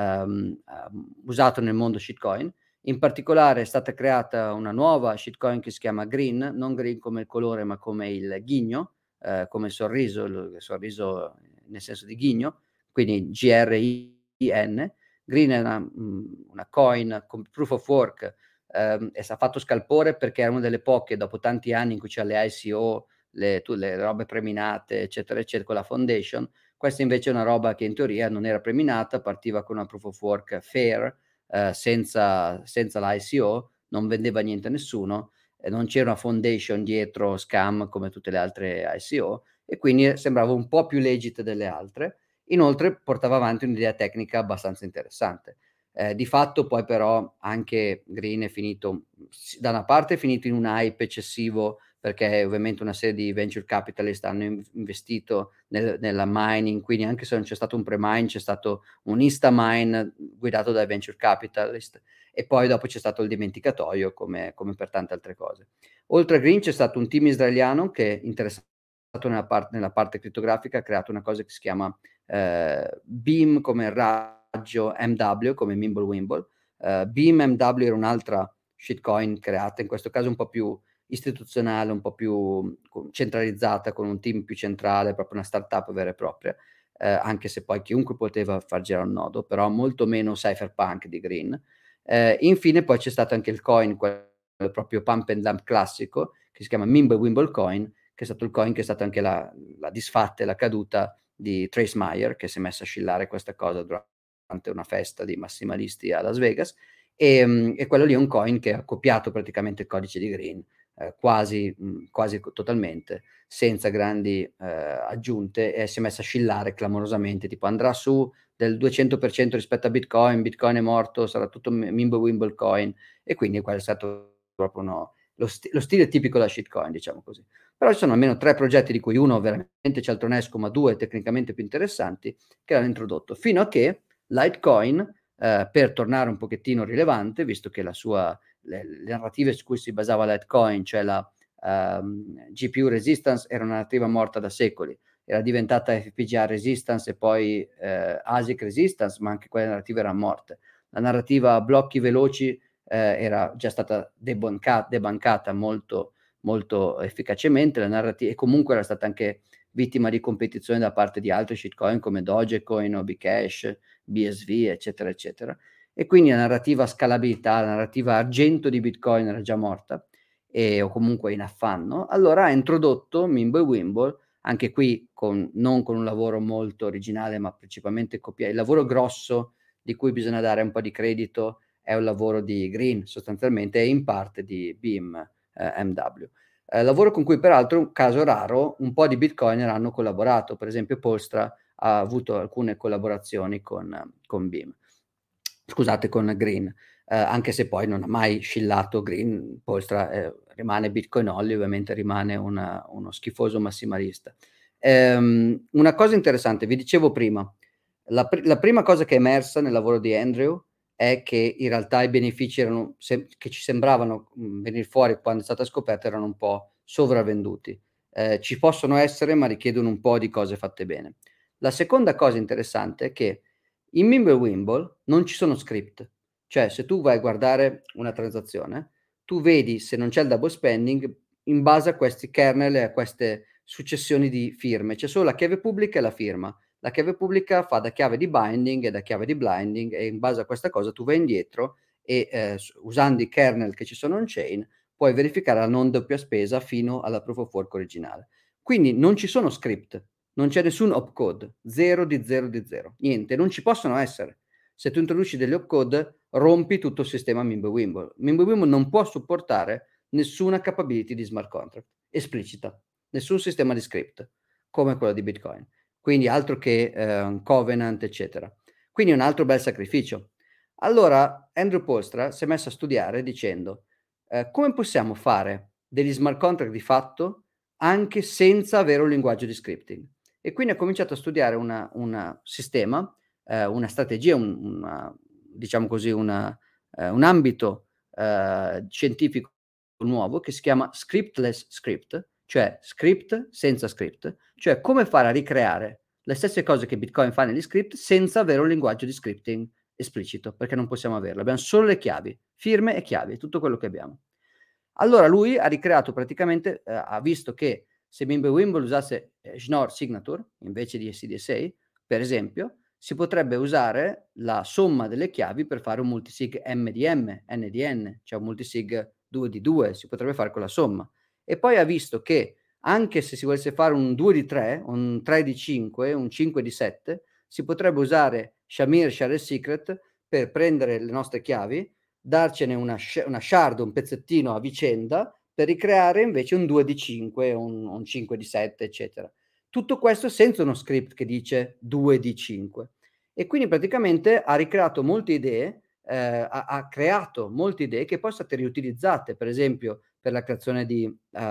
usato nel mondo shitcoin. In particolare è stata creata una nuova shitcoin che si chiama Green, non green come il colore ma come il ghigno, come il sorriso nel senso di ghigno, quindi GRIN. Green è una coin con proof of work, e si è fatto scalpore perché era una delle poche, dopo tanti anni in cui c'è le ICO, le robe preminate, eccetera, eccetera, con la foundation. Questa invece è una roba che in teoria non era preminata, partiva con una proof of work fair, senza l'ICO, non vendeva niente a nessuno, non c'era una foundation dietro scam come tutte le altre ICO, e quindi sembrava un po' più legit delle altre. Inoltre portava avanti un'idea tecnica abbastanza interessante. Di fatto poi però anche Green è finito, da una parte è finito in un hype eccessivo, perché ovviamente una serie di venture capitalist hanno investito nella mining, quindi anche se non c'è stato un pre-mine, c'è stato un insta-mine guidato dai venture capitalist, e poi dopo c'è stato il dimenticatoio come per tante altre cose. Oltre a Green c'è stato un team israeliano che è interessato nella parte crittografica, ha creato una cosa che si chiama Beam come raggio MW, come Mimblewimble. Beam MW era un'altra shitcoin creata, in questo caso un po' più istituzionale, un po' più centralizzata, con un team più centrale, proprio una startup vera e propria, anche se poi chiunque poteva far girare un nodo, però molto meno cypherpunk di Green. Infine poi c'è stato anche il coin, quello proprio pump and dump classico, che si chiama Mimblewimble coin, che è stato il coin che è stato anche la disfatta e la caduta di Trace Mayer, che si è messa a scillare questa cosa durante una festa di massimalisti a Las Vegas, e quello lì è un coin che ha copiato praticamente il codice di Green, quasi totalmente, senza grandi aggiunte, e si è messa a scillare clamorosamente, tipo andrà su del 200% rispetto a Bitcoin, Bitcoin è morto, sarà tutto Mimblewimble coin, e quindi quello è stato proprio lo stile tipico da shitcoin, diciamo così. Però ci sono almeno 3 progetti, di cui uno veramente cialtronesco, ma 2 tecnicamente più interessanti, che l'hanno introdotto, fino a che Litecoin, per tornare un pochettino rilevante, visto che le narrative su cui si basava Litecoin, cioè la GPU resistance, era una narrativa morta da secoli, era diventata FPGA resistance e poi ASIC resistance, ma anche quelle narrative erano morte. La narrativa blocchi veloci era già stata debancata molto, molto efficacemente, e comunque era stata anche vittima di competizione da parte di altri shitcoin come Dogecoin o Bcash, BSV, eccetera, eccetera. E quindi la narrativa scalabilità, la narrativa argento di Bitcoin era già morta, o comunque in affanno. Allora ha introdotto Mimble Wimble, anche qui non con un lavoro molto originale, ma principalmente copiare. Il lavoro grosso di cui bisogna dare un po' di credito è un lavoro di Green, sostanzialmente, e in parte di Beam MW. Lavoro con cui peraltro, un caso raro, un po' di bitcoiner hanno collaborato. Per esempio Polstra ha avuto alcune collaborazioni con Beam, scusate, con Green, anche se poi non ha mai scillato Green. Polstra rimane bitcoin only, ovviamente rimane uno schifoso massimalista. Una cosa interessante, vi dicevo prima, la prima cosa che è emersa nel lavoro di Andrew è che in realtà i benefici che ci sembravano venire fuori quando è stata scoperta erano un po' sopravvenduti. Ci possono essere, ma richiedono un po' di cose fatte bene. La seconda cosa interessante è che in Mimblewimble non ci sono script, cioè se tu vai a guardare una transazione, tu vedi se non c'è il double spending in base a questi kernel e a queste successioni di firme. C'è solo la chiave pubblica e la firma. La chiave pubblica fa da chiave di binding e da chiave di blinding, e in base a questa cosa tu vai indietro e usando i kernel che ci sono on chain puoi verificare la non doppia spesa fino alla proof of work originale. Quindi non ci sono script, non c'è nessun opcode, 0 di 0 di 0, niente, non ci possono essere. Se tu introduci degli opcode rompi tutto il sistema Mimblewimble. Mimblewimble non può supportare nessuna capability di smart contract esplicita, nessun sistema di script come quello di Bitcoin. Quindi altro che Covenant, eccetera. Quindi un altro bel sacrificio. Allora Andrew Polstra si è messo a studiare dicendo come possiamo fare degli smart contract di fatto anche senza avere un linguaggio di scripting. E quindi ha cominciato a studiare un sistema, una strategia, diciamo così, un ambito scientifico nuovo che si chiama scriptless script, cioè script senza script, cioè come fare a ricreare le stesse cose che Bitcoin fa negli script senza avere un linguaggio di scripting esplicito, perché non possiamo averlo. Abbiamo solo le chiavi, firme e chiavi, tutto quello che abbiamo. Allora lui ha ricreato praticamente, ha visto che se Mimblewimble usasse Schnorr Signature invece di SDSA, per esempio, si potrebbe usare la somma delle chiavi per fare un multisig M di M, N di N, cioè un multisig 2 di 2, si potrebbe fare con la somma. E poi ha visto che anche se si volesse fare un 2 di 3, un 3 di 5, un 5 di 7, si potrebbe usare Shamir Share Secret per prendere le nostre chiavi, darcene una shard, un pezzettino a vicenda, per ricreare invece un 2 di 5, un 5 di 7, eccetera. Tutto questo senza uno script che dice 2 di 5. E quindi praticamente ha ricreato molte idee, ha creato molte idee che poi sono state riutilizzate, per esempio per la creazione di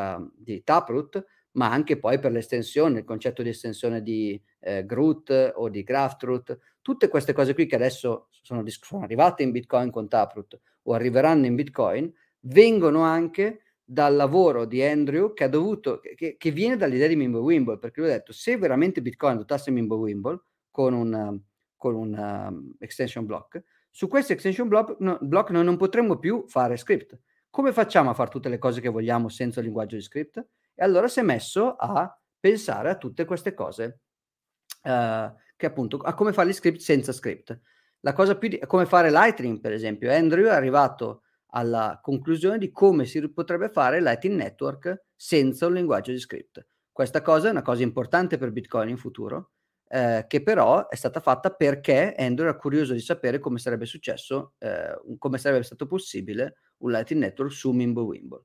Taproot, ma anche poi per l'estensione, il concetto di estensione di Groot o di Graftroot. Tutte queste cose qui che adesso sono arrivate in Bitcoin con Taproot o arriveranno in Bitcoin, vengono anche dal lavoro di Andrew che viene dall'idea di Mimblewimble, perché lui ha detto se veramente Bitcoin adottasse Mimblewimble con un extension block, su questo extension block noi non potremmo più fare script. Come facciamo a fare tutte le cose che vogliamo senza il linguaggio di script? E allora si è messo a pensare a tutte queste cose, che appunto a come fare gli script senza script. La cosa come fare Lightning, per esempio. Andrew è arrivato alla conclusione di come si potrebbe fare Lightning Network senza un linguaggio di script. Questa cosa è una cosa importante per Bitcoin in futuro, che però è stata fatta perché Andrew era curioso di sapere come sarebbe successo, come sarebbe stato possibile un Lightning Network su Mimblewimble.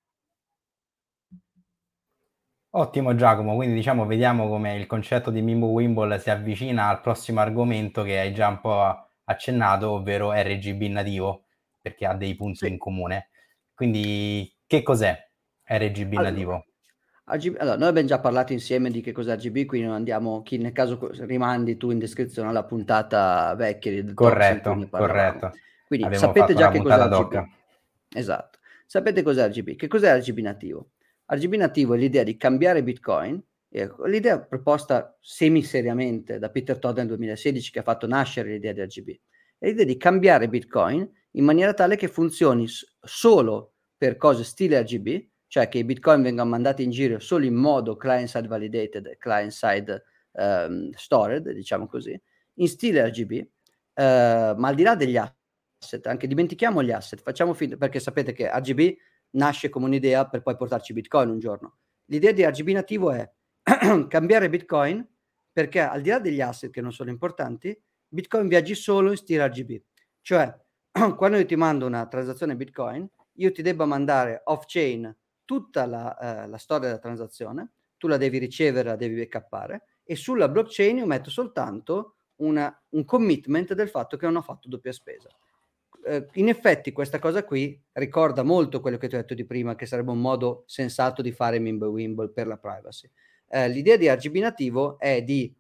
Ottimo Giacomo, quindi diciamo vediamo come il concetto di Mimblewimble si avvicina al prossimo argomento che hai già un po' accennato, ovvero RGB nativo, perché ha dei punti Sì. in comune. Quindi che cos'è RGB nativo? Allora, noi abbiamo già parlato insieme di che cos'è RGB, quindi non andiamo, nel caso rimandi tu in descrizione alla puntata vecchia del Talks in cui ne Corretto, parlavamo. corretto. Quindi Abbiamo sapete fatto già una che cos'è puntata doc. RGB. Esatto. Sapete cos'è RGB? Che cos'è RGB nativo? RGB nativo è l'idea di cambiare Bitcoin, l'idea proposta semiseriamente da Peter Todd nel 2016, che ha fatto nascere l'idea di RGB. È l'idea di cambiare Bitcoin in maniera tale che funzioni solo per cose stile RGB, cioè che i Bitcoin vengano mandati in giro solo in modo client-side validated, client-side stored, diciamo così, in stile RGB, ma al di là degli asset, anche dimentichiamo gli asset, facciamo finta, perché sapete che RGB nasce come un'idea per poi portarci Bitcoin un giorno. L'idea di RGB nativo è cambiare Bitcoin perché al di là degli asset che non sono importanti, Bitcoin viaggi solo in stile RGB. Cioè, quando io ti mando una transazione Bitcoin, io ti debba mandare off-chain tutta la storia della transazione, tu la devi ricevere, la devi backuppare, e sulla blockchain io metto soltanto un commitment del fatto che non ho fatto doppia spesa. In effetti questa cosa qui ricorda molto quello che ti ho detto di prima, che sarebbe un modo sensato di fare Mimblewimble per la privacy. L'idea di RGB nativo è di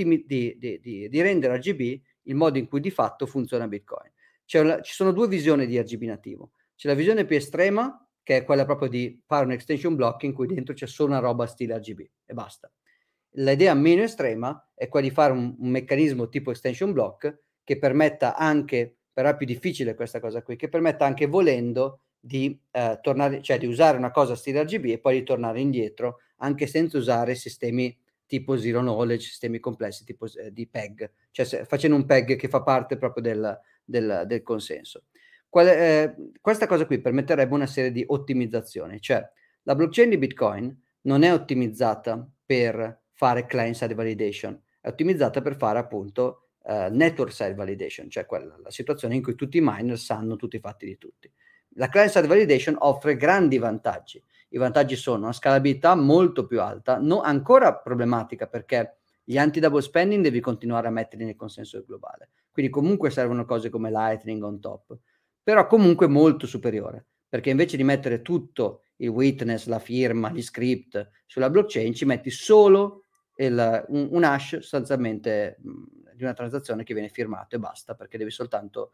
rendere RGB il modo in cui di fatto funziona Bitcoin. Ci sono due visioni di RGB nativo. C'è la visione più estrema, che è quella proprio di fare un extension block in cui dentro c'è solo una roba stile RGB e basta. L'idea meno estrema è quella di fare un meccanismo tipo extension block che permetta anche, però è più difficile questa cosa qui, che permetta anche volendo di tornare, cioè di usare una cosa stile RGB e poi ritornare indietro, anche senza usare sistemi tipo zero knowledge, sistemi complessi tipo di PEG, cioè facendo un PEG che fa parte proprio del consenso. Questa cosa qui permetterebbe una serie di ottimizzazioni, cioè la blockchain di Bitcoin non è ottimizzata per fare client-side validation, è ottimizzata per fare appunto network-side validation, cioè la situazione in cui tutti i miner sanno tutti i fatti di tutti. La client-side validation offre grandi vantaggi. I vantaggi sono una scalabilità molto più alta, ancora problematica perché gli anti-double spending devi continuare a metterli nel consenso globale. Quindi comunque servono cose come Lightning on top, però comunque molto superiore, perché invece di mettere tutto il witness, la firma, gli script sulla blockchain, ci metti solo un hash sostanzialmente di una transazione che viene firmato e basta, perché devi soltanto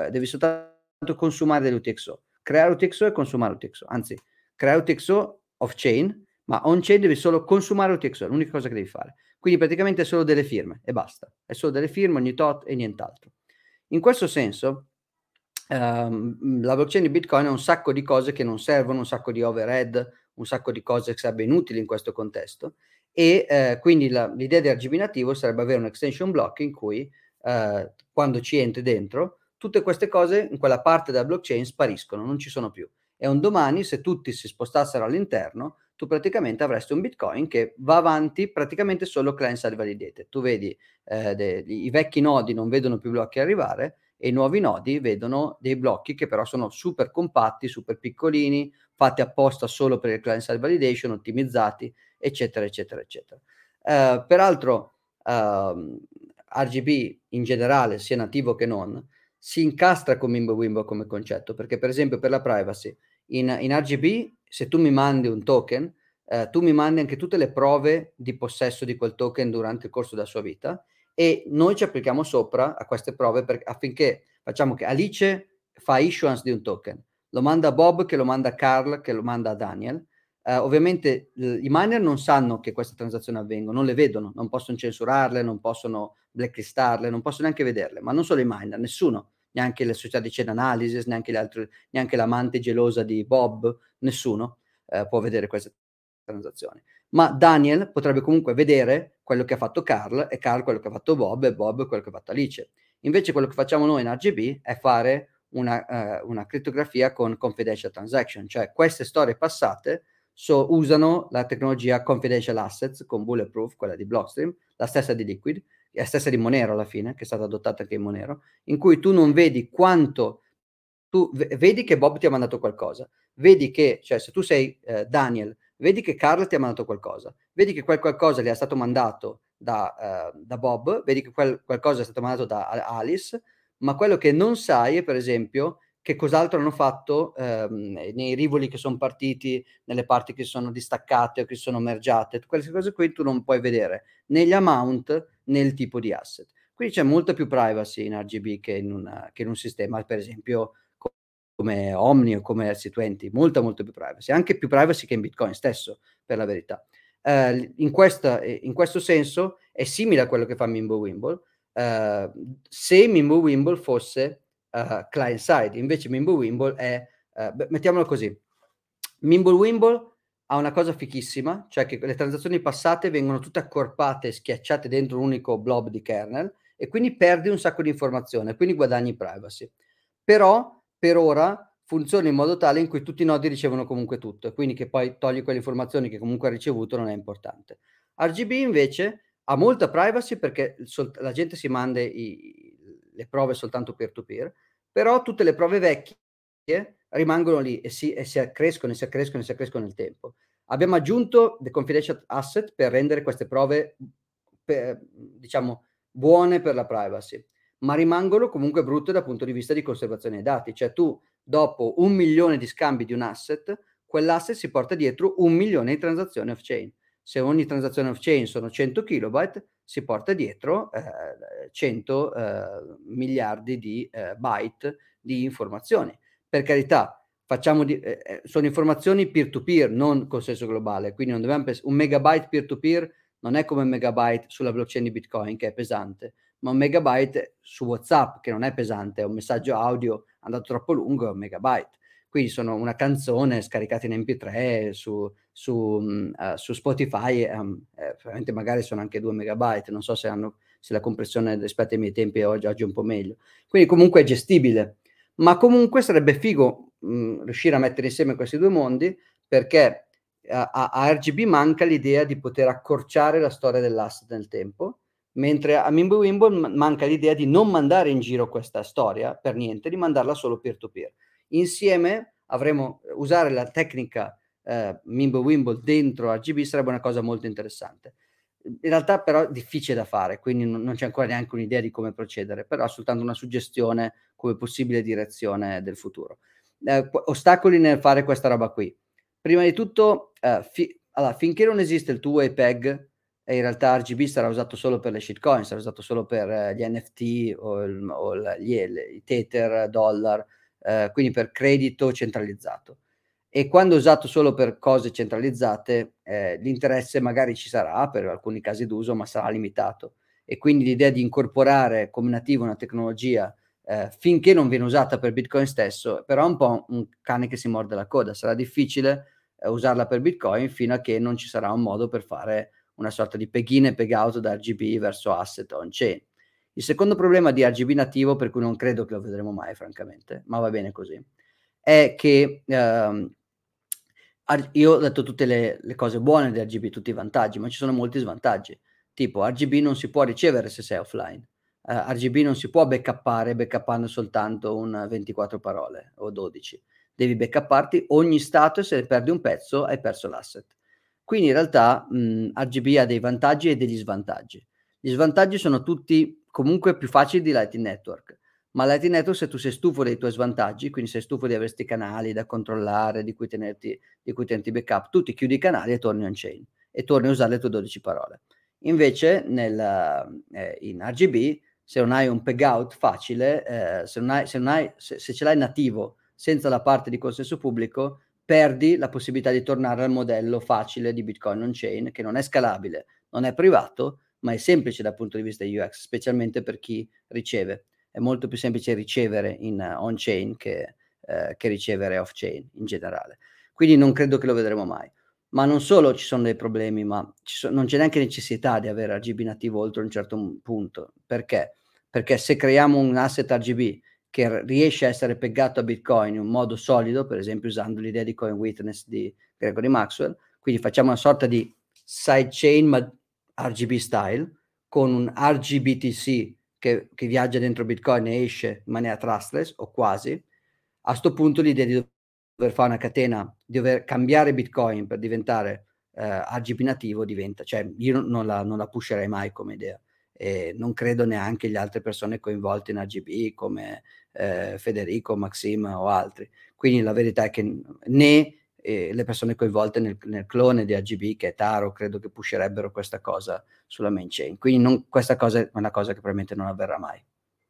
consumare dell'UTXO. Creare UTXO e consumare UTXO, anzi, creare UTXO off-chain, ma on-chain devi solo consumare UTXO, è l'unica cosa che devi fare. Quindi praticamente è solo delle firme e basta, è solo delle firme ogni tot e nient'altro. In questo senso, la blockchain di Bitcoin ha un sacco di cose che non servono, un sacco di overhead, un sacco di cose che sarebbero inutili in questo contesto, e quindi l'idea di RGB nativo sarebbe avere un extension block in cui quando ci entri dentro, tutte queste cose in quella parte della blockchain spariscono, non ci sono più. E un domani, se tutti si spostassero all'interno, tu praticamente avresti un Bitcoin che va avanti praticamente solo client-side validated. Tu vedi i vecchi nodi non vedono più blocchi arrivare e i nuovi nodi vedono dei blocchi che però sono super compatti, super piccolini, fatti apposta solo per il client-side validation, ottimizzati, eccetera, eccetera, eccetera. Peraltro, RGB in generale, sia nativo che non, si incastra con Mimblewimble come concetto, perché per esempio per la privacy, in RGB, se tu mi mandi un token, tu mi mandi anche tutte le prove di possesso di quel token durante il corso della sua vita, e noi ci applichiamo sopra a queste prove affinché facciamo che Alice fa issuance di un token, lo manda a Bob, che lo manda a Carl, che lo manda a Daniel. Ovviamente i miner non sanno che queste transazioni avvengono, non le vedono, non possono censurarle, non possono blacklistarle, non possono neanche vederle, ma non solo i miner, nessuno, neanche le società di chain analysis, neanche l'amante gelosa di Bob, nessuno può vedere queste transazioni. Ma Daniel potrebbe comunque vedere quello che ha fatto Carl, e Carl quello che ha fatto Bob, e Bob quello che ha fatto Alice. Invece quello che facciamo noi in RGB è fare una crittografia con confidential transaction, cioè queste storie passate usano la tecnologia confidential assets con Bulletproof, quella di Blockstream, la stessa di Liquid, la stessa di Monero alla fine, che è stata adottata anche in Monero, in cui tu non vedi quanto, tu vedi che Bob ti ha mandato qualcosa, vedi che, cioè se tu sei Daniel, vedi che Carl ti ha mandato qualcosa, vedi che quel qualcosa gli è stato mandato da Bob, vedi che qualcosa è stato mandato da Alice, ma quello che non sai è per esempio che cos'altro hanno fatto nei rivoli che sono partiti, nelle parti che sono distaccate o che sono mergiate. Queste cose qui tu non puoi vedere né gli amount né il tipo di asset. Quindi c'è molta più privacy in RGB che in un sistema, per esempio, come Omni o come RC20, molta più privacy, anche più privacy che in Bitcoin stesso, per la verità. In questo senso è simile a quello che fa Mimblewimble, se Mimblewimble fosse client side, invece Mimblewimble è, mettiamolo così, Mimblewimble ha una cosa fichissima, cioè che le transazioni passate vengono tutte accorpate e schiacciate dentro un unico blob di kernel, e quindi perdi un sacco di informazione, quindi guadagni privacy. Però per ora funziona in modo tale in cui tutti i nodi ricevono comunque tutto, e quindi che poi togli quelle informazioni che comunque ha ricevuto non è importante. RGB invece ha molta privacy perché la gente si manda le prove soltanto peer-to-peer, però tutte le prove vecchie rimangono lì e si accrescono nel tempo. Abbiamo aggiunto the confidential asset per rendere queste prove, diciamo, buone per la privacy, ma rimangono comunque brutte dal punto di vista di conservazione dei dati. Cioè tu, dopo 1 milione di scambi di un asset, quell'asset si porta dietro 1 milione di transazioni off-chain. Se ogni transazione off-chain sono 100 kilobyte, si porta dietro 100 miliardi di byte di informazioni. Per carità, sono informazioni peer-to-peer, non consenso globale, quindi non dobbiamo un megabyte peer-to-peer non è come un megabyte sulla blockchain di Bitcoin, che è pesante, ma un megabyte su WhatsApp, che non è pesante, è un messaggio audio andato troppo lungo, è un megabyte. Quindi sono una canzone scaricata in MP3 su Spotify, veramente magari sono anche 2 megabyte, non so se la compressione rispetto ai miei tempi oggi è un po' meglio. Quindi comunque è gestibile, ma comunque sarebbe figo riuscire a mettere insieme questi due mondi, perché a RGB manca l'idea di poter accorciare la storia dell'asset nel tempo, mentre a Mimblewimble manca l'idea di non mandare in giro questa storia per niente, di mandarla solo peer-to-peer. Insieme usare la tecnica Mimblewimble dentro RGB sarebbe una cosa molto interessante. In realtà però è difficile da fare, quindi non c'è ancora neanche un'idea di come procedere, però è soltanto una suggestione come possibile direzione del futuro. Ostacoli nel fare questa roba qui. Prima di tutto, finché non esiste il two-way peg, e in realtà RGB sarà usato solo per le shitcoin, sarà usato solo per gli NFT o i Tether, dollar, quindi per credito centralizzato. E quando è usato solo per cose centralizzate, l'interesse magari ci sarà per alcuni casi d'uso, ma sarà limitato. E quindi l'idea di incorporare come nativo una tecnologia finché non viene usata per Bitcoin stesso, però è un po' un cane che si morde la coda. Sarà difficile usarla per Bitcoin fino a che non ci sarà un modo per fare una sorta di peg-in e peg-out da RGB verso asset on-chain. Il secondo problema di RGB nativo, per cui non credo che lo vedremo mai, francamente, ma va bene così, è che io ho detto tutte le cose buone di RGB, tutti i vantaggi, ma ci sono molti svantaggi. Tipo, RGB non si può ricevere se sei offline. RGB non si può backuppando soltanto un 24 parole o 12. Devi backupparti ogni stato, e se perdi un pezzo hai perso l'asset. Quindi in realtà RGB ha dei vantaggi e degli svantaggi. Gli svantaggi sono tutti comunque più facili di Lightning Network, ma Lightning Network, se tu sei stufo dei tuoi svantaggi, quindi sei stufo di avere questi canali da controllare, di cui tenerti backup, tu ti chiudi i canali e torni on-chain e torni a usare le tue 12 parole. Invece in RGB, se non hai un peg-out facile, se ce l'hai nativo senza la parte di consenso pubblico, perdi la possibilità di tornare al modello facile di Bitcoin on-chain, che non è scalabile, non è privato, ma è semplice dal punto di vista UX, specialmente per chi riceve. È molto più semplice ricevere in on-chain che ricevere off-chain in generale. Quindi non credo che lo vedremo mai. Ma non solo ci sono dei problemi, ma non c'è neanche necessità di avere RGB nativo oltre un certo punto. Perché? Perché se creiamo un asset RGB che riesce a essere peggato a Bitcoin in un modo solido, per esempio usando l'idea di Coin Witness di Gregory Maxwell, quindi facciamo una sorta di sidechain ma RGB style, con un RGBTC che viaggia dentro Bitcoin e esce in maniera trustless, o quasi, a sto punto l'idea di dover fare una catena, di dover cambiare Bitcoin per diventare RGB nativo diventa, cioè io non la pusherei mai come idea. e non credo neanche gli altre persone coinvolte in RGB come Federico, Maxim o altri. Quindi la verità è che né le persone coinvolte nel clone di RGB, che è Taro, credo che pusherebbero questa cosa sulla main chain. Quindi questa cosa è una cosa che probabilmente non avverrà mai.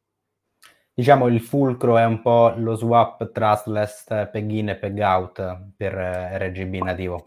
Diciamo il fulcro è un po' lo swap trustless peg-in e peg-out per RGB nativo.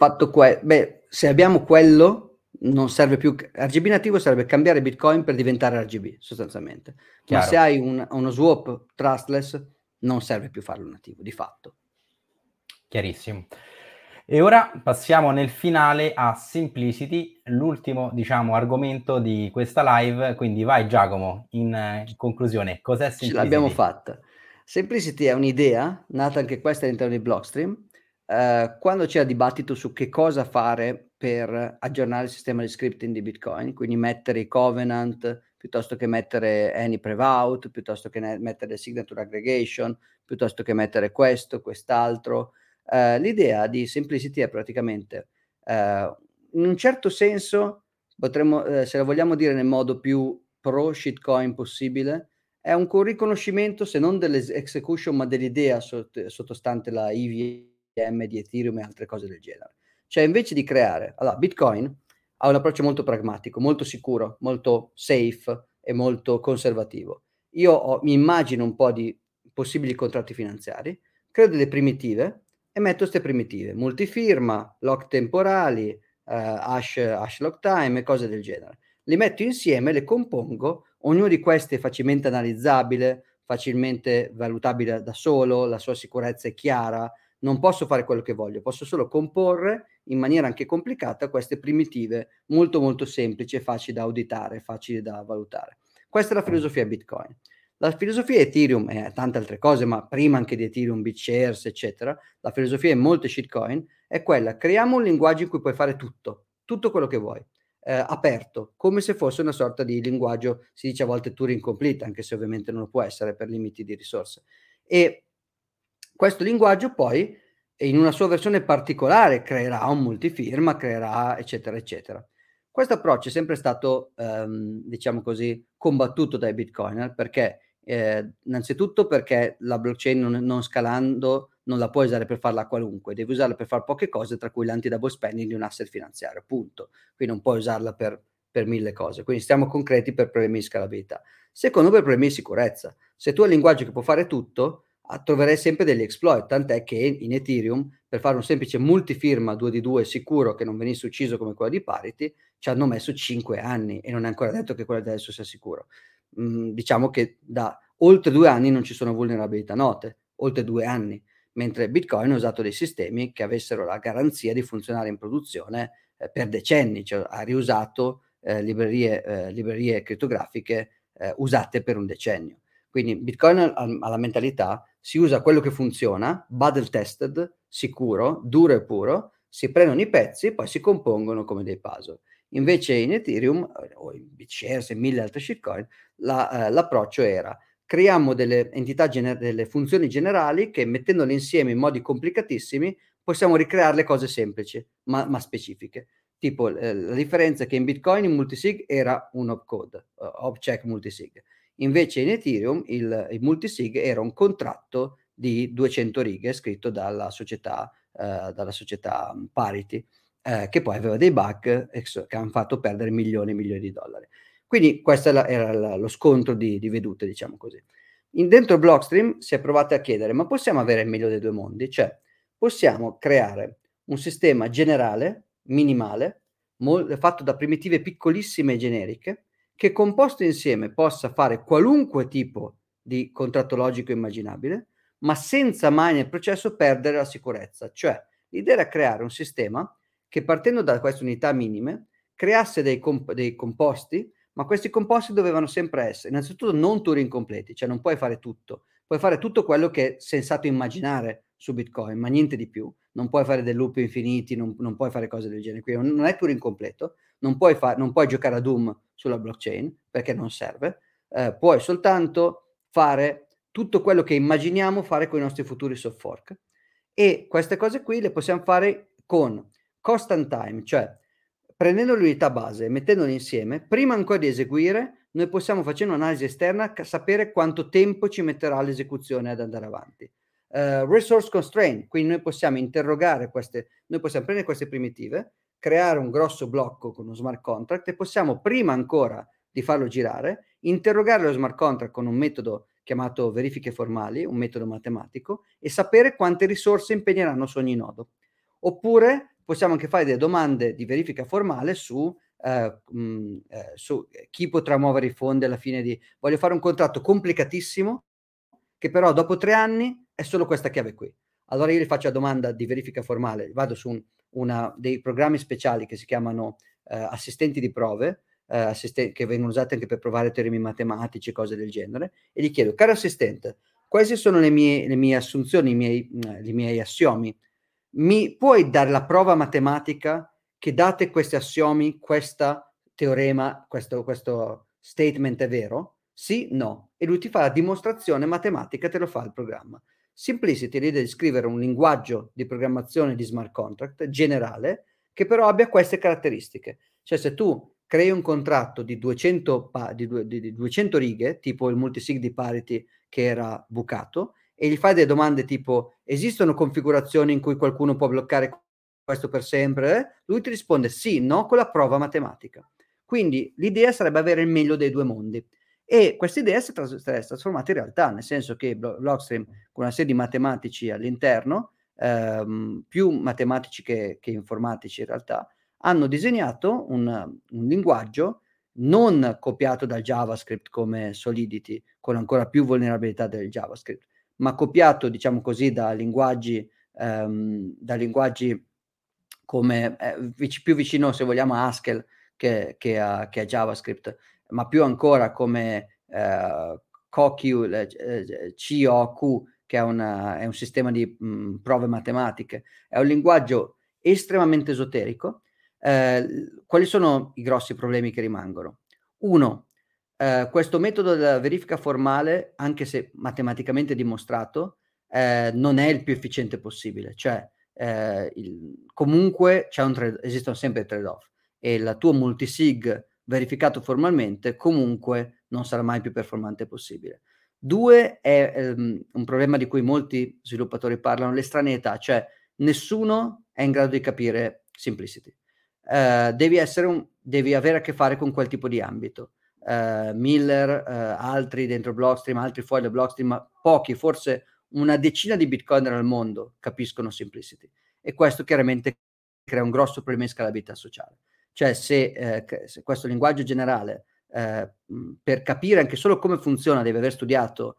Se abbiamo quello, non serve più. RGB nativo serve cambiare Bitcoin per diventare RGB, sostanzialmente. Chiaro. Ma se hai uno swap trustless, non serve più farlo nativo, di fatto. Chiarissimo. E ora passiamo nel finale a Simplicity, l'ultimo, diciamo, argomento di questa live. Quindi vai Giacomo, in conclusione, cos'è Simplicity? Ce l'abbiamo fatta. Simplicity è un'idea, nata anche questa all'interno di Blockstream, quando c'era dibattito su che cosa fare per aggiornare il sistema di scripting di Bitcoin, quindi mettere i covenant, piuttosto che mettere any prevout, piuttosto che mettere signature aggregation, piuttosto che mettere questo, quest'altro. L'idea di Simplicity è praticamente, in un certo senso, potremmo, se la vogliamo dire nel modo più pro shitcoin possibile, è un riconoscimento, se non dell'execution, ma dell'idea sottostante la EVM di Ethereum e altre cose del genere. Cioè, invece di creare... Allora, Bitcoin ha un approccio molto pragmatico, molto sicuro, molto safe e molto conservativo. Mi immagino un po' di possibili contratti finanziari, creo delle primitive e metto queste primitive, multifirma, lock temporali, hash lock time e cose del genere. Li metto insieme, le compongo, ognuno di questi è facilmente analizzabile, facilmente valutabile da solo, la sua sicurezza è chiara, non posso fare quello che voglio, posso solo comporre in maniera anche complicata queste primitive molto molto semplici e facili da auditare, facili da valutare. Questa è la filosofia Bitcoin. La filosofia Ethereum e tante altre cose, ma prima anche di Ethereum, BitShares, eccetera, la filosofia in molte shitcoin è quella: creiamo un linguaggio in cui puoi fare tutto quello che vuoi. Aperto, come se fosse una sorta di linguaggio, si dice a volte Turing complete, anche se ovviamente non lo può essere per limiti di risorse. E questo linguaggio poi, in una sua versione particolare, creerà un multifirma, creerà eccetera, eccetera. Questo approccio è sempre stato, diciamo così, combattuto dai Bitcoiner, perché innanzitutto perché la blockchain non scalando non la puoi usare per farla qualunque, devi usarla per fare poche cose, tra cui l'anti-double spending di un asset finanziario, punto. Quindi non puoi usarla per mille cose. Quindi stiamo concreti per problemi di scalabilità. Secondo, per problemi di sicurezza. Se tu hai un linguaggio che può fare tutto, troverai sempre degli exploit, tant'è che in Ethereum, per fare un semplice multifirma 2 di 2 sicuro che non venisse ucciso come quello di Parity, ci hanno messo 5 anni e non è ancora detto che quello di adesso sia sicuro. Diciamo che da oltre 2 anni non ci sono vulnerabilità note, oltre 2 anni, mentre Bitcoin ha usato dei sistemi che avessero la garanzia di funzionare in produzione per decenni, cioè ha riusato librerie crittografiche usate per un decennio. Quindi Bitcoin ha la mentalità: si usa quello che funziona, battle tested, sicuro, duro e puro, si prendono i pezzi e poi si compongono come dei puzzle. Invece in Ethereum o in BitShares e mille altre shitcoin l'approccio era: creiamo delle entità, delle funzioni generali che, mettendole insieme in modi complicatissimi, possiamo ricreare cose semplici ma specifiche. Tipo la differenza è che in Bitcoin il multisig era un opcode, opcheck multisig. Invece in Ethereum il multisig era un contratto di 200 righe scritto dalla società Parity, che poi aveva dei bug che hanno fatto perdere milioni e milioni di dollari. Quindi questo era lo scontro di vedute, diciamo così. Dentro Blockstream si è provato a chiedere: ma possiamo avere il meglio dei due mondi? Cioè, possiamo creare un sistema generale, minimale, fatto da primitive piccolissime e generiche, che composto insieme possa fare qualunque tipo di contratto logico immaginabile, ma senza mai nel processo perdere la sicurezza. Cioè, l'idea era creare un sistema che, partendo da queste unità minime, creasse dei composti, ma questi composti dovevano sempre essere, innanzitutto, non Turing completi, cioè non puoi fare tutto. Puoi fare tutto quello che è sensato immaginare su Bitcoin, ma niente di più. Non puoi fare dei loop infiniti, non puoi fare cose del genere. Quindi non è Turing completo, non puoi giocare a Doom sulla blockchain, perché non serve. Puoi soltanto fare tutto quello che immaginiamo fare con i nostri futuri soft fork. E queste cose qui le possiamo fare con constant time, cioè prendendo l'unità base e mettendole insieme, prima ancora di eseguire, noi possiamo, facendo un'analisi esterna, sapere quanto tempo ci metterà l'esecuzione ad andare avanti. Resource constraint, quindi noi possiamo interrogare noi possiamo prendere queste primitive, creare un grosso blocco con uno smart contract e possiamo, prima ancora di farlo girare, interrogare lo smart contract con un metodo chiamato verifiche formali, un metodo matematico, e sapere quante risorse impegneranno su ogni nodo. Oppure possiamo anche fare delle domande di verifica formale su chi potrà muovere i fondi alla fine voglio fare un contratto complicatissimo che però dopo 3 anni è solo questa chiave qui. Allora io gli faccio la domanda di verifica formale, vado su una dei programmi speciali che si chiamano assistenti di prove, che vengono usati anche per provare teoremi matematici e cose del genere, e gli chiedo: caro assistente, queste sono le mie assunzioni, i miei assiomi. Mi puoi dare la prova matematica che date questi assiomi, questo teorema, questo statement è vero? Sì, no. E lui ti fa la dimostrazione matematica, te lo fa il programma. Simplicity l'idea di scrivere un linguaggio di programmazione di smart contract generale che però abbia queste caratteristiche. Cioè se tu crei un contratto di 200 righe, tipo il multisig di parity che era bucato, e gli fai delle domande tipo: esistono configurazioni in cui qualcuno può bloccare questo per sempre? Lui ti risponde sì, no, con la prova matematica. Quindi l'idea sarebbe avere il meglio dei due mondi. E questa idea si è trasformata in realtà, nel senso che Blockstream, con una serie di matematici all'interno, più matematici che informatici in realtà, hanno disegnato un linguaggio non copiato dal JavaScript come Solidity, con ancora più vulnerabilità del JavaScript, ma copiato, diciamo così, da linguaggi come più vicino, se vogliamo, a Haskell che a JavaScript, ma più ancora come COQ, che è un sistema di prove matematiche. È un linguaggio estremamente esoterico. Quali sono i grossi problemi che rimangono? Uno, questo metodo della verifica formale, anche se matematicamente dimostrato, non è il più efficiente possibile. Cioè, comunque esistono sempre trade-off, e il tuo multisig verificato formalmente comunque non sarà mai più performante possibile. 2 è un problema di cui molti sviluppatori parlano, l'estraneità, cioè nessuno è in grado di capire Simplicity. Devi avere a che fare con quel tipo di ambito. Miller, altri dentro Blockstream, altri fuori da Blockstream, ma pochi, forse una decina di bitcoiner al mondo capiscono Simplicity, e questo chiaramente crea un grosso problema di scalabilità sociale. Cioè se questo linguaggio generale per capire anche solo come funziona devi aver studiato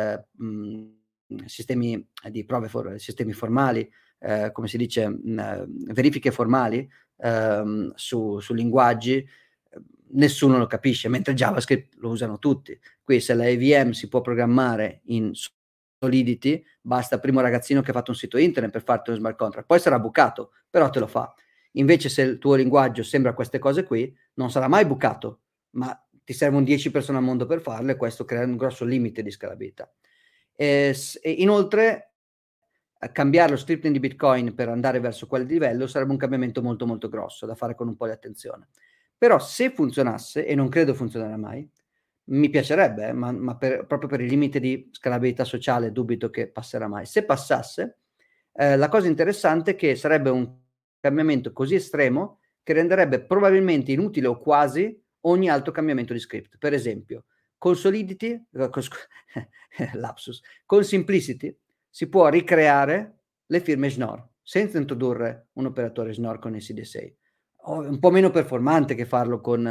sistemi di prove, sistemi formali, come si dice, verifiche formali su linguaggi, nessuno lo capisce, mentre JavaScript lo usano tutti. Qui se la EVM si può programmare in Solidity, basta il primo ragazzino che ha fatto un sito internet per farti uno smart contract, poi sarà bucato, però te lo fa. Invece se il tuo linguaggio sembra queste cose qui, non sarà mai bucato, ma ti servono 10 persone al mondo per farlo, e questo crea un grosso limite di scalabilità. E inoltre, cambiare lo scripting di Bitcoin per andare verso quel livello sarebbe un cambiamento molto molto grosso da fare con un po' di attenzione. Però se funzionasse, e non credo funzionerà mai, mi piacerebbe, ma proprio per il limite di scalabilità sociale dubito che passerà mai. Se passasse, la cosa interessante è che sarebbe un cambiamento così estremo che renderebbe probabilmente inutile o quasi ogni altro cambiamento di script. Per esempio, con Solidity, lapsus, con Simplicity si può ricreare le firme Schnorr senza introdurre un operatore Schnorr con SDSA. Un po' meno performante che farlo con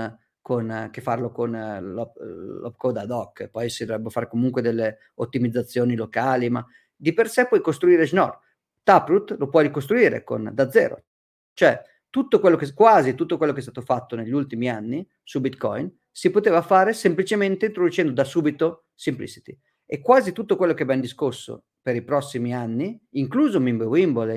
l'opcode ad hoc. Poi si dovrebbe fare comunque delle ottimizzazioni locali, ma di per sé puoi costruire Schnorr. Taproot lo puoi ricostruire da zero. Cioè, quasi tutto quello che è stato fatto negli ultimi anni su Bitcoin si poteva fare semplicemente introducendo da subito Simplicity. E quasi tutto quello che abbiamo discusso per i prossimi anni, incluso Mimblewimble,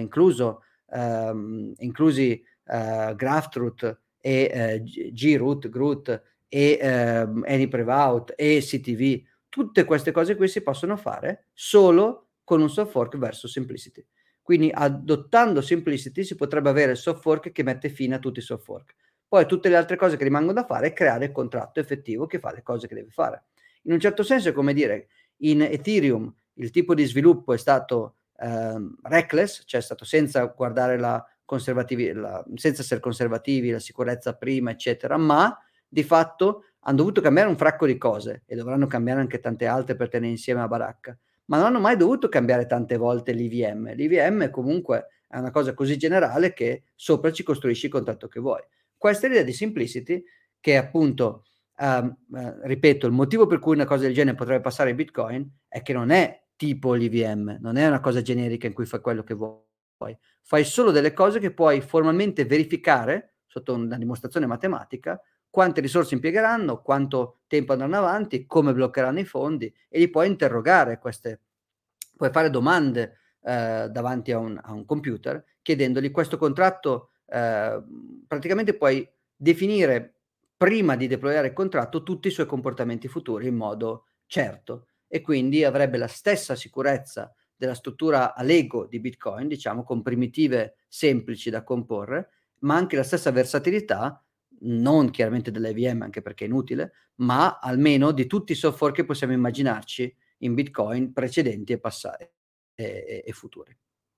inclusi Graftroot e Groot e AnyPrevout e CTV, tutte queste cose qui si possono fare solo con un soft fork verso Simplicity. Quindi adottando Simplicity si potrebbe avere il soft fork che mette fine a tutti i soft fork. Poi tutte le altre cose che rimangono da fare è creare il contratto effettivo che fa le cose che deve fare. In un certo senso è come dire, in Ethereum il tipo di sviluppo è stato reckless, cioè è stato senza guardare senza essere conservativi, la sicurezza prima, eccetera, ma di fatto hanno dovuto cambiare un fracco di cose e dovranno cambiare anche tante altre per tenere insieme la baracca, ma non hanno mai dovuto cambiare tante volte l'IVM. L'IVM comunque è una cosa così generale che sopra ci costruisci il contratto che vuoi. Questa è l'idea di Simplicity che appunto, ripeto, il motivo per cui una cosa del genere potrebbe passare in Bitcoin è che non è tipo l'IVM, non è una cosa generica in cui fai quello che vuoi, fai solo delle cose che puoi formalmente verificare sotto una dimostrazione matematica quante risorse impiegheranno, quanto tempo andranno avanti, come bloccheranno i fondi e li puoi interrogare puoi fare domande davanti a un computer chiedendogli questo contratto, praticamente puoi definire prima di deployare il contratto tutti i suoi comportamenti futuri in modo certo e quindi avrebbe la stessa sicurezza della struttura a Lego di Bitcoin, diciamo con primitive semplici da comporre, ma anche la stessa versatilità non chiaramente dell'EVM, anche perché è inutile, ma almeno di tutti i software che possiamo immaginarci in Bitcoin precedenti e passati e futuri.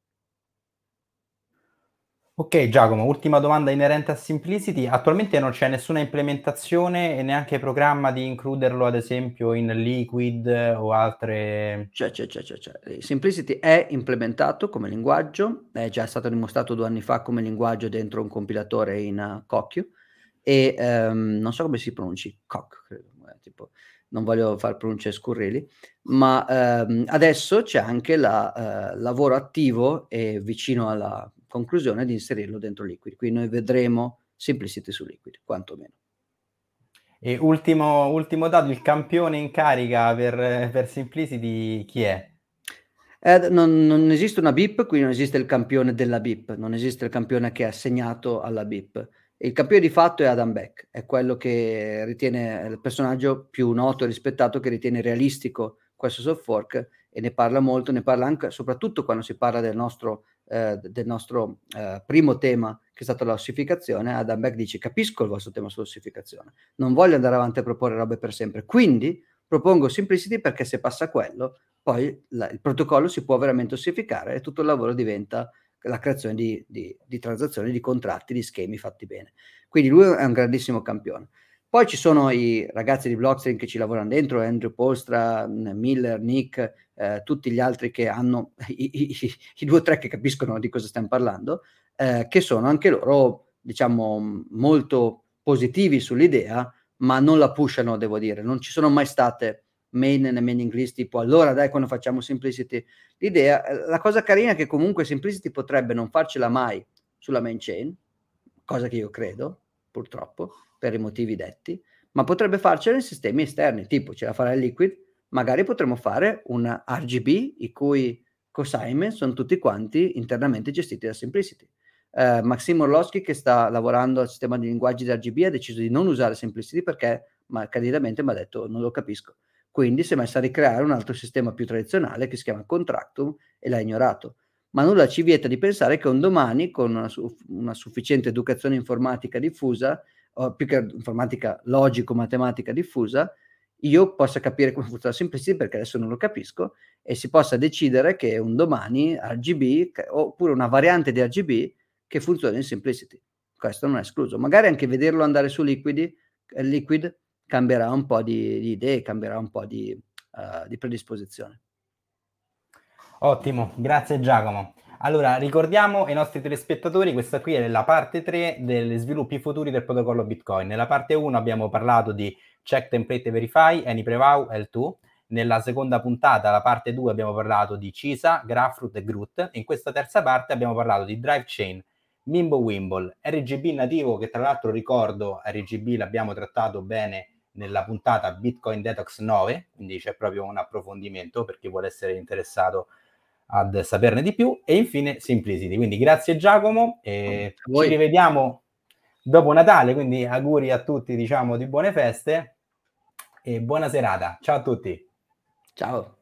Ok Giacomo, ultima domanda inerente a Simplicity. Attualmente non c'è nessuna implementazione e neanche programma di includerlo ad esempio in Liquid o altre... C'è. Simplicity è implementato come linguaggio, è già stato dimostrato 2 anni fa come linguaggio dentro un compilatore in Kokio e non so come si pronunci, Kok, credo, tipo, non voglio far pronunce scurrili, ma adesso c'è anche lavoro attivo e vicino alla conclusione di inserirlo dentro Liquid, quindi noi vedremo Simplicity su Liquid, quantomeno. E ultimo dato, il campione in carica per Simplicity chi è? Non esiste una BIP, quindi non esiste il campione della BIP, non esiste il campione che è assegnato alla BIP. Il campione di fatto è Adam Beck, è quello che ritiene il personaggio più noto e rispettato, che ritiene realistico questo soft fork e ne parla molto, ne parla anche soprattutto quando si parla del nostro primo tema che è stato l'ossificazione. Adam Beck dice: capisco il vostro tema sull'ossificazione, non voglio andare avanti a proporre robe per sempre, quindi propongo Simplicity perché se passa quello poi il protocollo si può veramente ossificare e tutto il lavoro diventa la creazione di transazioni, di contratti, di schemi fatti bene. Quindi lui è un grandissimo campione. Poi ci sono i ragazzi di Blockstream che ci lavorano dentro, Andrew Polstra, Miller, Nick, tutti gli altri che hanno i 2 o 3 che capiscono di cosa stiamo parlando, che sono anche loro, diciamo, molto positivi sull'idea, ma non la pushano, devo dire. Non ci sono mai state main e mailing list tipo allora dai quando facciamo Simplicity. L'idea, la cosa carina è che comunque Simplicity potrebbe non farcela mai sulla main chain, cosa che io credo, purtroppo, per i motivi detti, ma potrebbe farcela in sistemi esterni, tipo ce la farà il Liquid, magari potremmo fare un RGB i cui consignment sono tutti quanti internamente gestiti da Simplicity. Maxim Orlowski, che sta lavorando al sistema di linguaggi di RGB, ha deciso di non usare Simplicity perché candidamente mi ha detto non lo capisco. Quindi si è messa a ricreare un altro sistema più tradizionale che si chiama Contractum e l'ha ignorato. Ma nulla ci vieta di pensare che un domani, con una sufficiente educazione informatica diffusa, o più che informatica logico-matematica diffusa, io possa capire come funziona Simplicity, perché adesso non lo capisco, e si possa decidere che un domani RGB, oppure una variante di RGB, che funzioni in Simplicity. Questo non è escluso. Magari anche vederlo andare su Liquid cambierà un po' di idee, cambierà un po' di predisposizione. Ottimo, grazie Giacomo. Allora, ricordiamo ai nostri telespettatori, questa qui è la parte 3 degli sviluppi futuri del protocollo Bitcoin. Nella parte 1 abbiamo parlato di Check Template Verify, AnyPreview, L2. Nella seconda puntata, la parte 2, abbiamo parlato di CISA, Graph-Root e Groot. In questa terza parte abbiamo parlato di Drive Chain, Mimblewimble, RGB nativo, che tra l'altro ricordo, RGB l'abbiamo trattato bene nella puntata Bitcoin Detox 9, quindi c'è proprio un approfondimento per chi vuole essere interessato ad saperne di più, e infine Simplicity. Quindi grazie Giacomo, e ci rivediamo dopo Natale, quindi auguri a tutti, diciamo, di buone feste e buona serata. Ciao a tutti. Ciao.